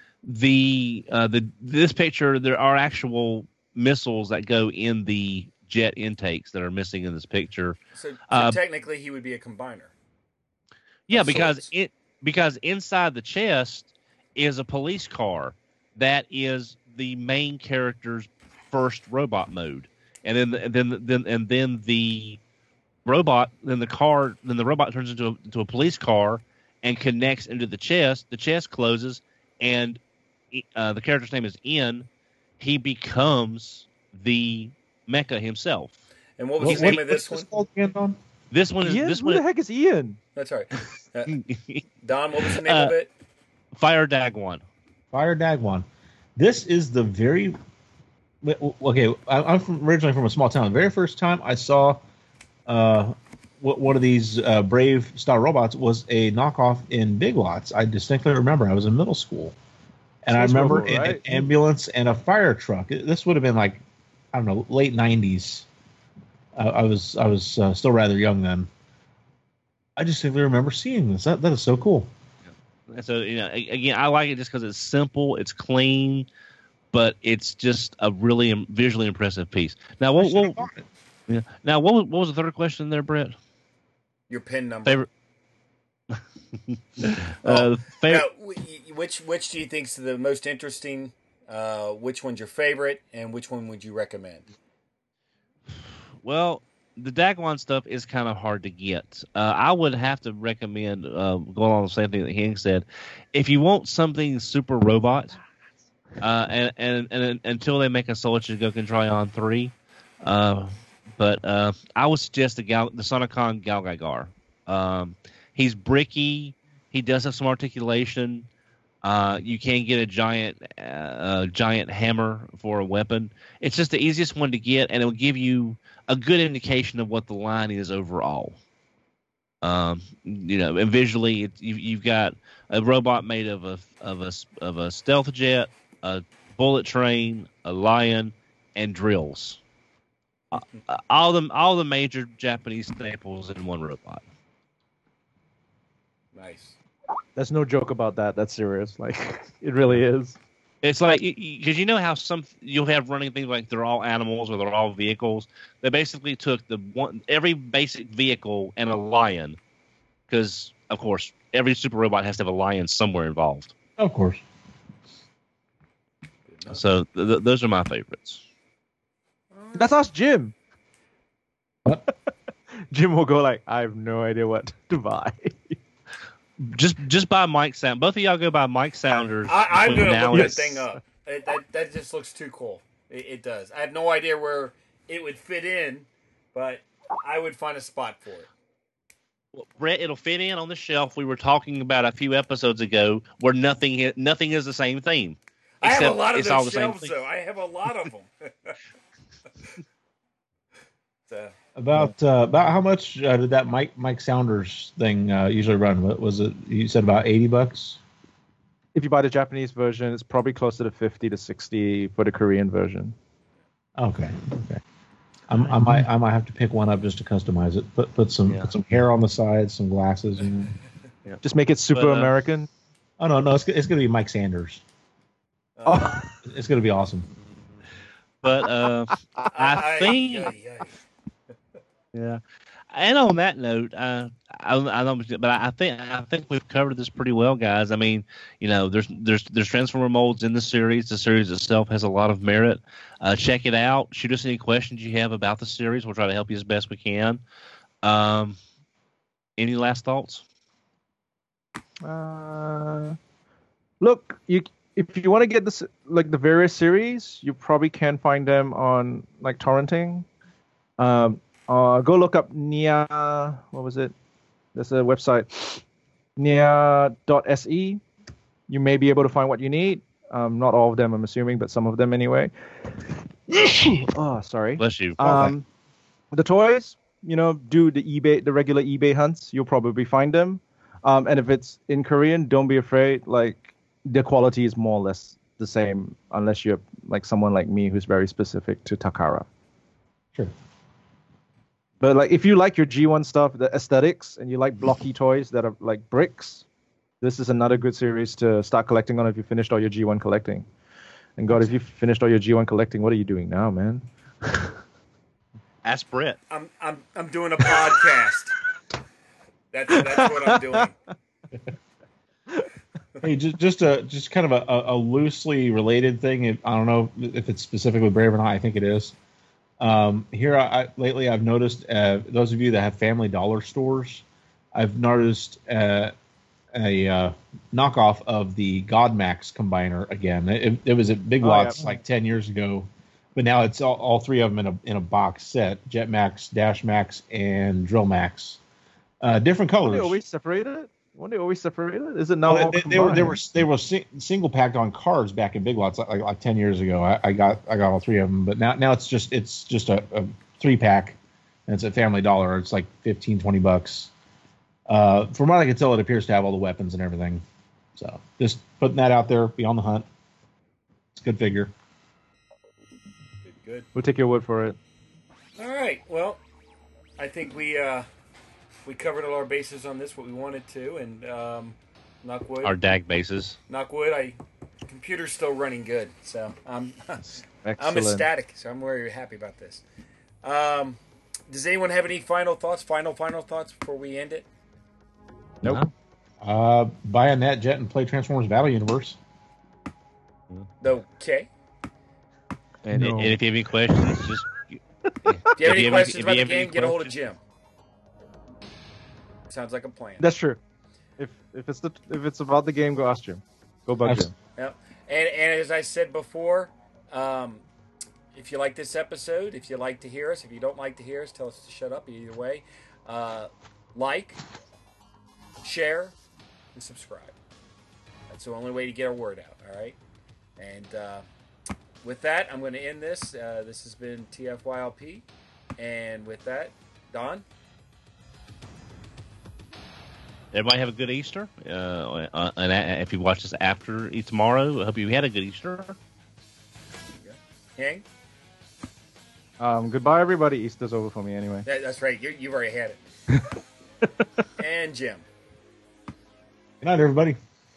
This picture, there are actual missiles that go in the jet intakes that are missing in this picture. So technically, he would be a combiner. Yeah, Of because sorts. because inside the chest is a police car that is the main character's first robot mode, and then the robot turns into a police car and connects into the chest. The chest closes, and the character's name is Ian. He becomes the mecha himself. And what was the name of this one? called again, Don? This one is Ian? this Who one. the heck is Ian? That's all right. Don, what was the name of it? Fire Dagwan. Fire Dagwan. This is the very okay. I'm originally from a small town. The very first time I saw one of these Brave style robots was a knockoff in Big Lots. I distinctly remember. I was in middle school, and I Sounds remember cool, right? an ambulance and a fire truck. This would have been like, I don't know, late '90s. I was still rather young then. I distinctly remember seeing this. That is so cool. And so, again, I like it just because it's simple, it's clean, but it's just a really visually impressive piece. Now, what was the third question there, Brett? Your pin number. Favorite. Now, which do you think's the most interesting? Which one's your favorite, and which one would you recommend? Well, the Dagwan stuff is kind of hard to get. I would have to recommend going on the same thing that Hank said. If you want something super robot, and until they make a Soldier Goku Tryon 3, but I would suggest the Sonicon Galgaigar. He's bricky. He does have some articulation. You can get a giant hammer for a weapon. It's just the easiest one to get, and it will give you a good indication of what the line is overall. And visually, you've got a robot made of a stealth jet, a bullet train, a lion, and drills. All the major Japanese staples in one robot. Nice. There's no joke about that. That's serious. Like, it really is. It's like, because you know how you'll have running things like they're all animals or they're all vehicles. They basically took every basic vehicle and a lion, because of course every super robot has to have a lion somewhere involved. Of course. So those are my favorites. That's us, Jim. What? Jim will go like, I have no idea what to buy. Just buy Mike Sound. Both of y'all go buy Mike Sounders. I'm going to now look and- that thing up. That just looks too cool. It does. I have no idea where it would fit in, but I would find a spot for it. Well, Brett, it'll fit in on the shelf we were talking about a few episodes ago, where nothing is the same theme. I have a Except lot of it's all those the same shelves, thing. though. I have a lot of them. So, About how much did that Mike Sounders thing usually run? What was it? You said about $80. If you buy the Japanese version, it's probably closer to 50 to 60 for the Korean version. Okay. I might have to pick one up just to customize it. Put some hair on the sides, some glasses, and Just make it super But, American. oh no, it's gonna be Mike Sanders. Oh, It's gonna be awesome. But I think. Yeah, and on that note, I don't, but I think we've covered this pretty well, guys. I mean, there's Transformer molds in the series. The series itself has a lot of merit. Check it out. Shoot us any questions you have about the series. We'll try to help you as best we can. Any last thoughts? look, if you want to get this, like the various series, you probably can find them on like torrenting. Go look up Nia. What was it? There's a website, nia.se. You may be able to find what you need. Not all of them, I'm assuming, but some of them anyway. Oh, sorry. Bless you. The toys, do the regular eBay hunts. You'll probably find them. And if it's in Korean, don't be afraid. Like, the quality is more or less the same, unless you're like someone like me who's very specific to Takara. Sure. But like, if you like your G1 stuff, the aesthetics, and you like blocky toys that are like bricks, this is another good series to start collecting on if you finished all your G1 collecting. And God, if you finished all your G1 collecting, what are you doing now, man? Ask Brett. I'm doing a podcast. That's what I'm doing. Hey, just kind of a loosely related thing. I don't know if it's specifically Brave or not. I think it is. Here, lately I've noticed, those of you that have Family Dollar stores, I've noticed a knockoff of the Godmax combiner again. It was at Big Lots like 10 years ago, but now it's all three of them in a box set: Jetmax, Dashmax, and Drillmax. Different colors. Were they always separated? Is it now? They were single packed on cards back in Big Lots like 10 years ago. I got all three of them, but now it's just a 3-pack, and it's at Family Dollar. It's like $15-$20. From what I can tell, it appears to have all the weapons and everything. So just putting that out there. Be on the hunt. It's a good figure. Good. We'll take your word for it. All right. Well, I think we covered all our bases on this, what we wanted to, and knock wood. Our DAG bases. Knock wood. Computer's still running good, so I'm ecstatic. So I'm very happy about this. Does anyone have any final thoughts? Final thoughts before we end it? Nope. Buy a NetJet and play Transformers Battle Universe. Okay. And if you have any questions, just if you have any questions about the game, get a hold of Jim. Sounds like a plan. That's true. If it's about the game, go ask Jim. Go bug Jim. Yep. And as I said before, if you like this episode, if you like to hear us, if you don't like to hear us, tell us to shut up. Either way, like, share, and subscribe. That's the only way to get our word out. All right. And with that, I'm going to end this. This has been TFYLP, and with that, Don. Everybody have a good Easter. And if you watch this after tomorrow, I hope you had a good Easter. Hang. Goodbye, everybody. Easter's over for me anyway. That's right. You've already had it. And Jim. Good night, everybody.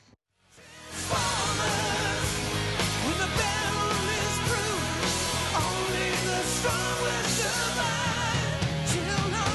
When the battle is through, only the strong will survive. Children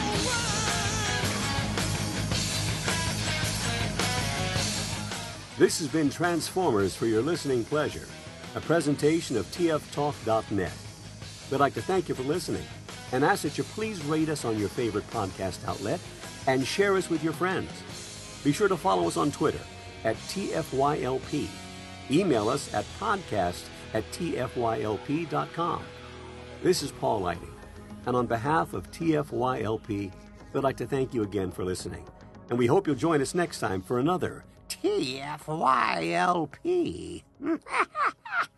This has been Transformers for your listening pleasure, a presentation of tftalk.net. We'd like to thank you for listening and ask that you please rate us on your favorite podcast outlet and share us with your friends. Be sure to follow us on Twitter at TFYLP. Email us at podcast@tfylp.com. This is Paul Lighting, and on behalf of TFYLP, we'd like to thank you again for listening. And we hope you'll join us next time for another TFYLP.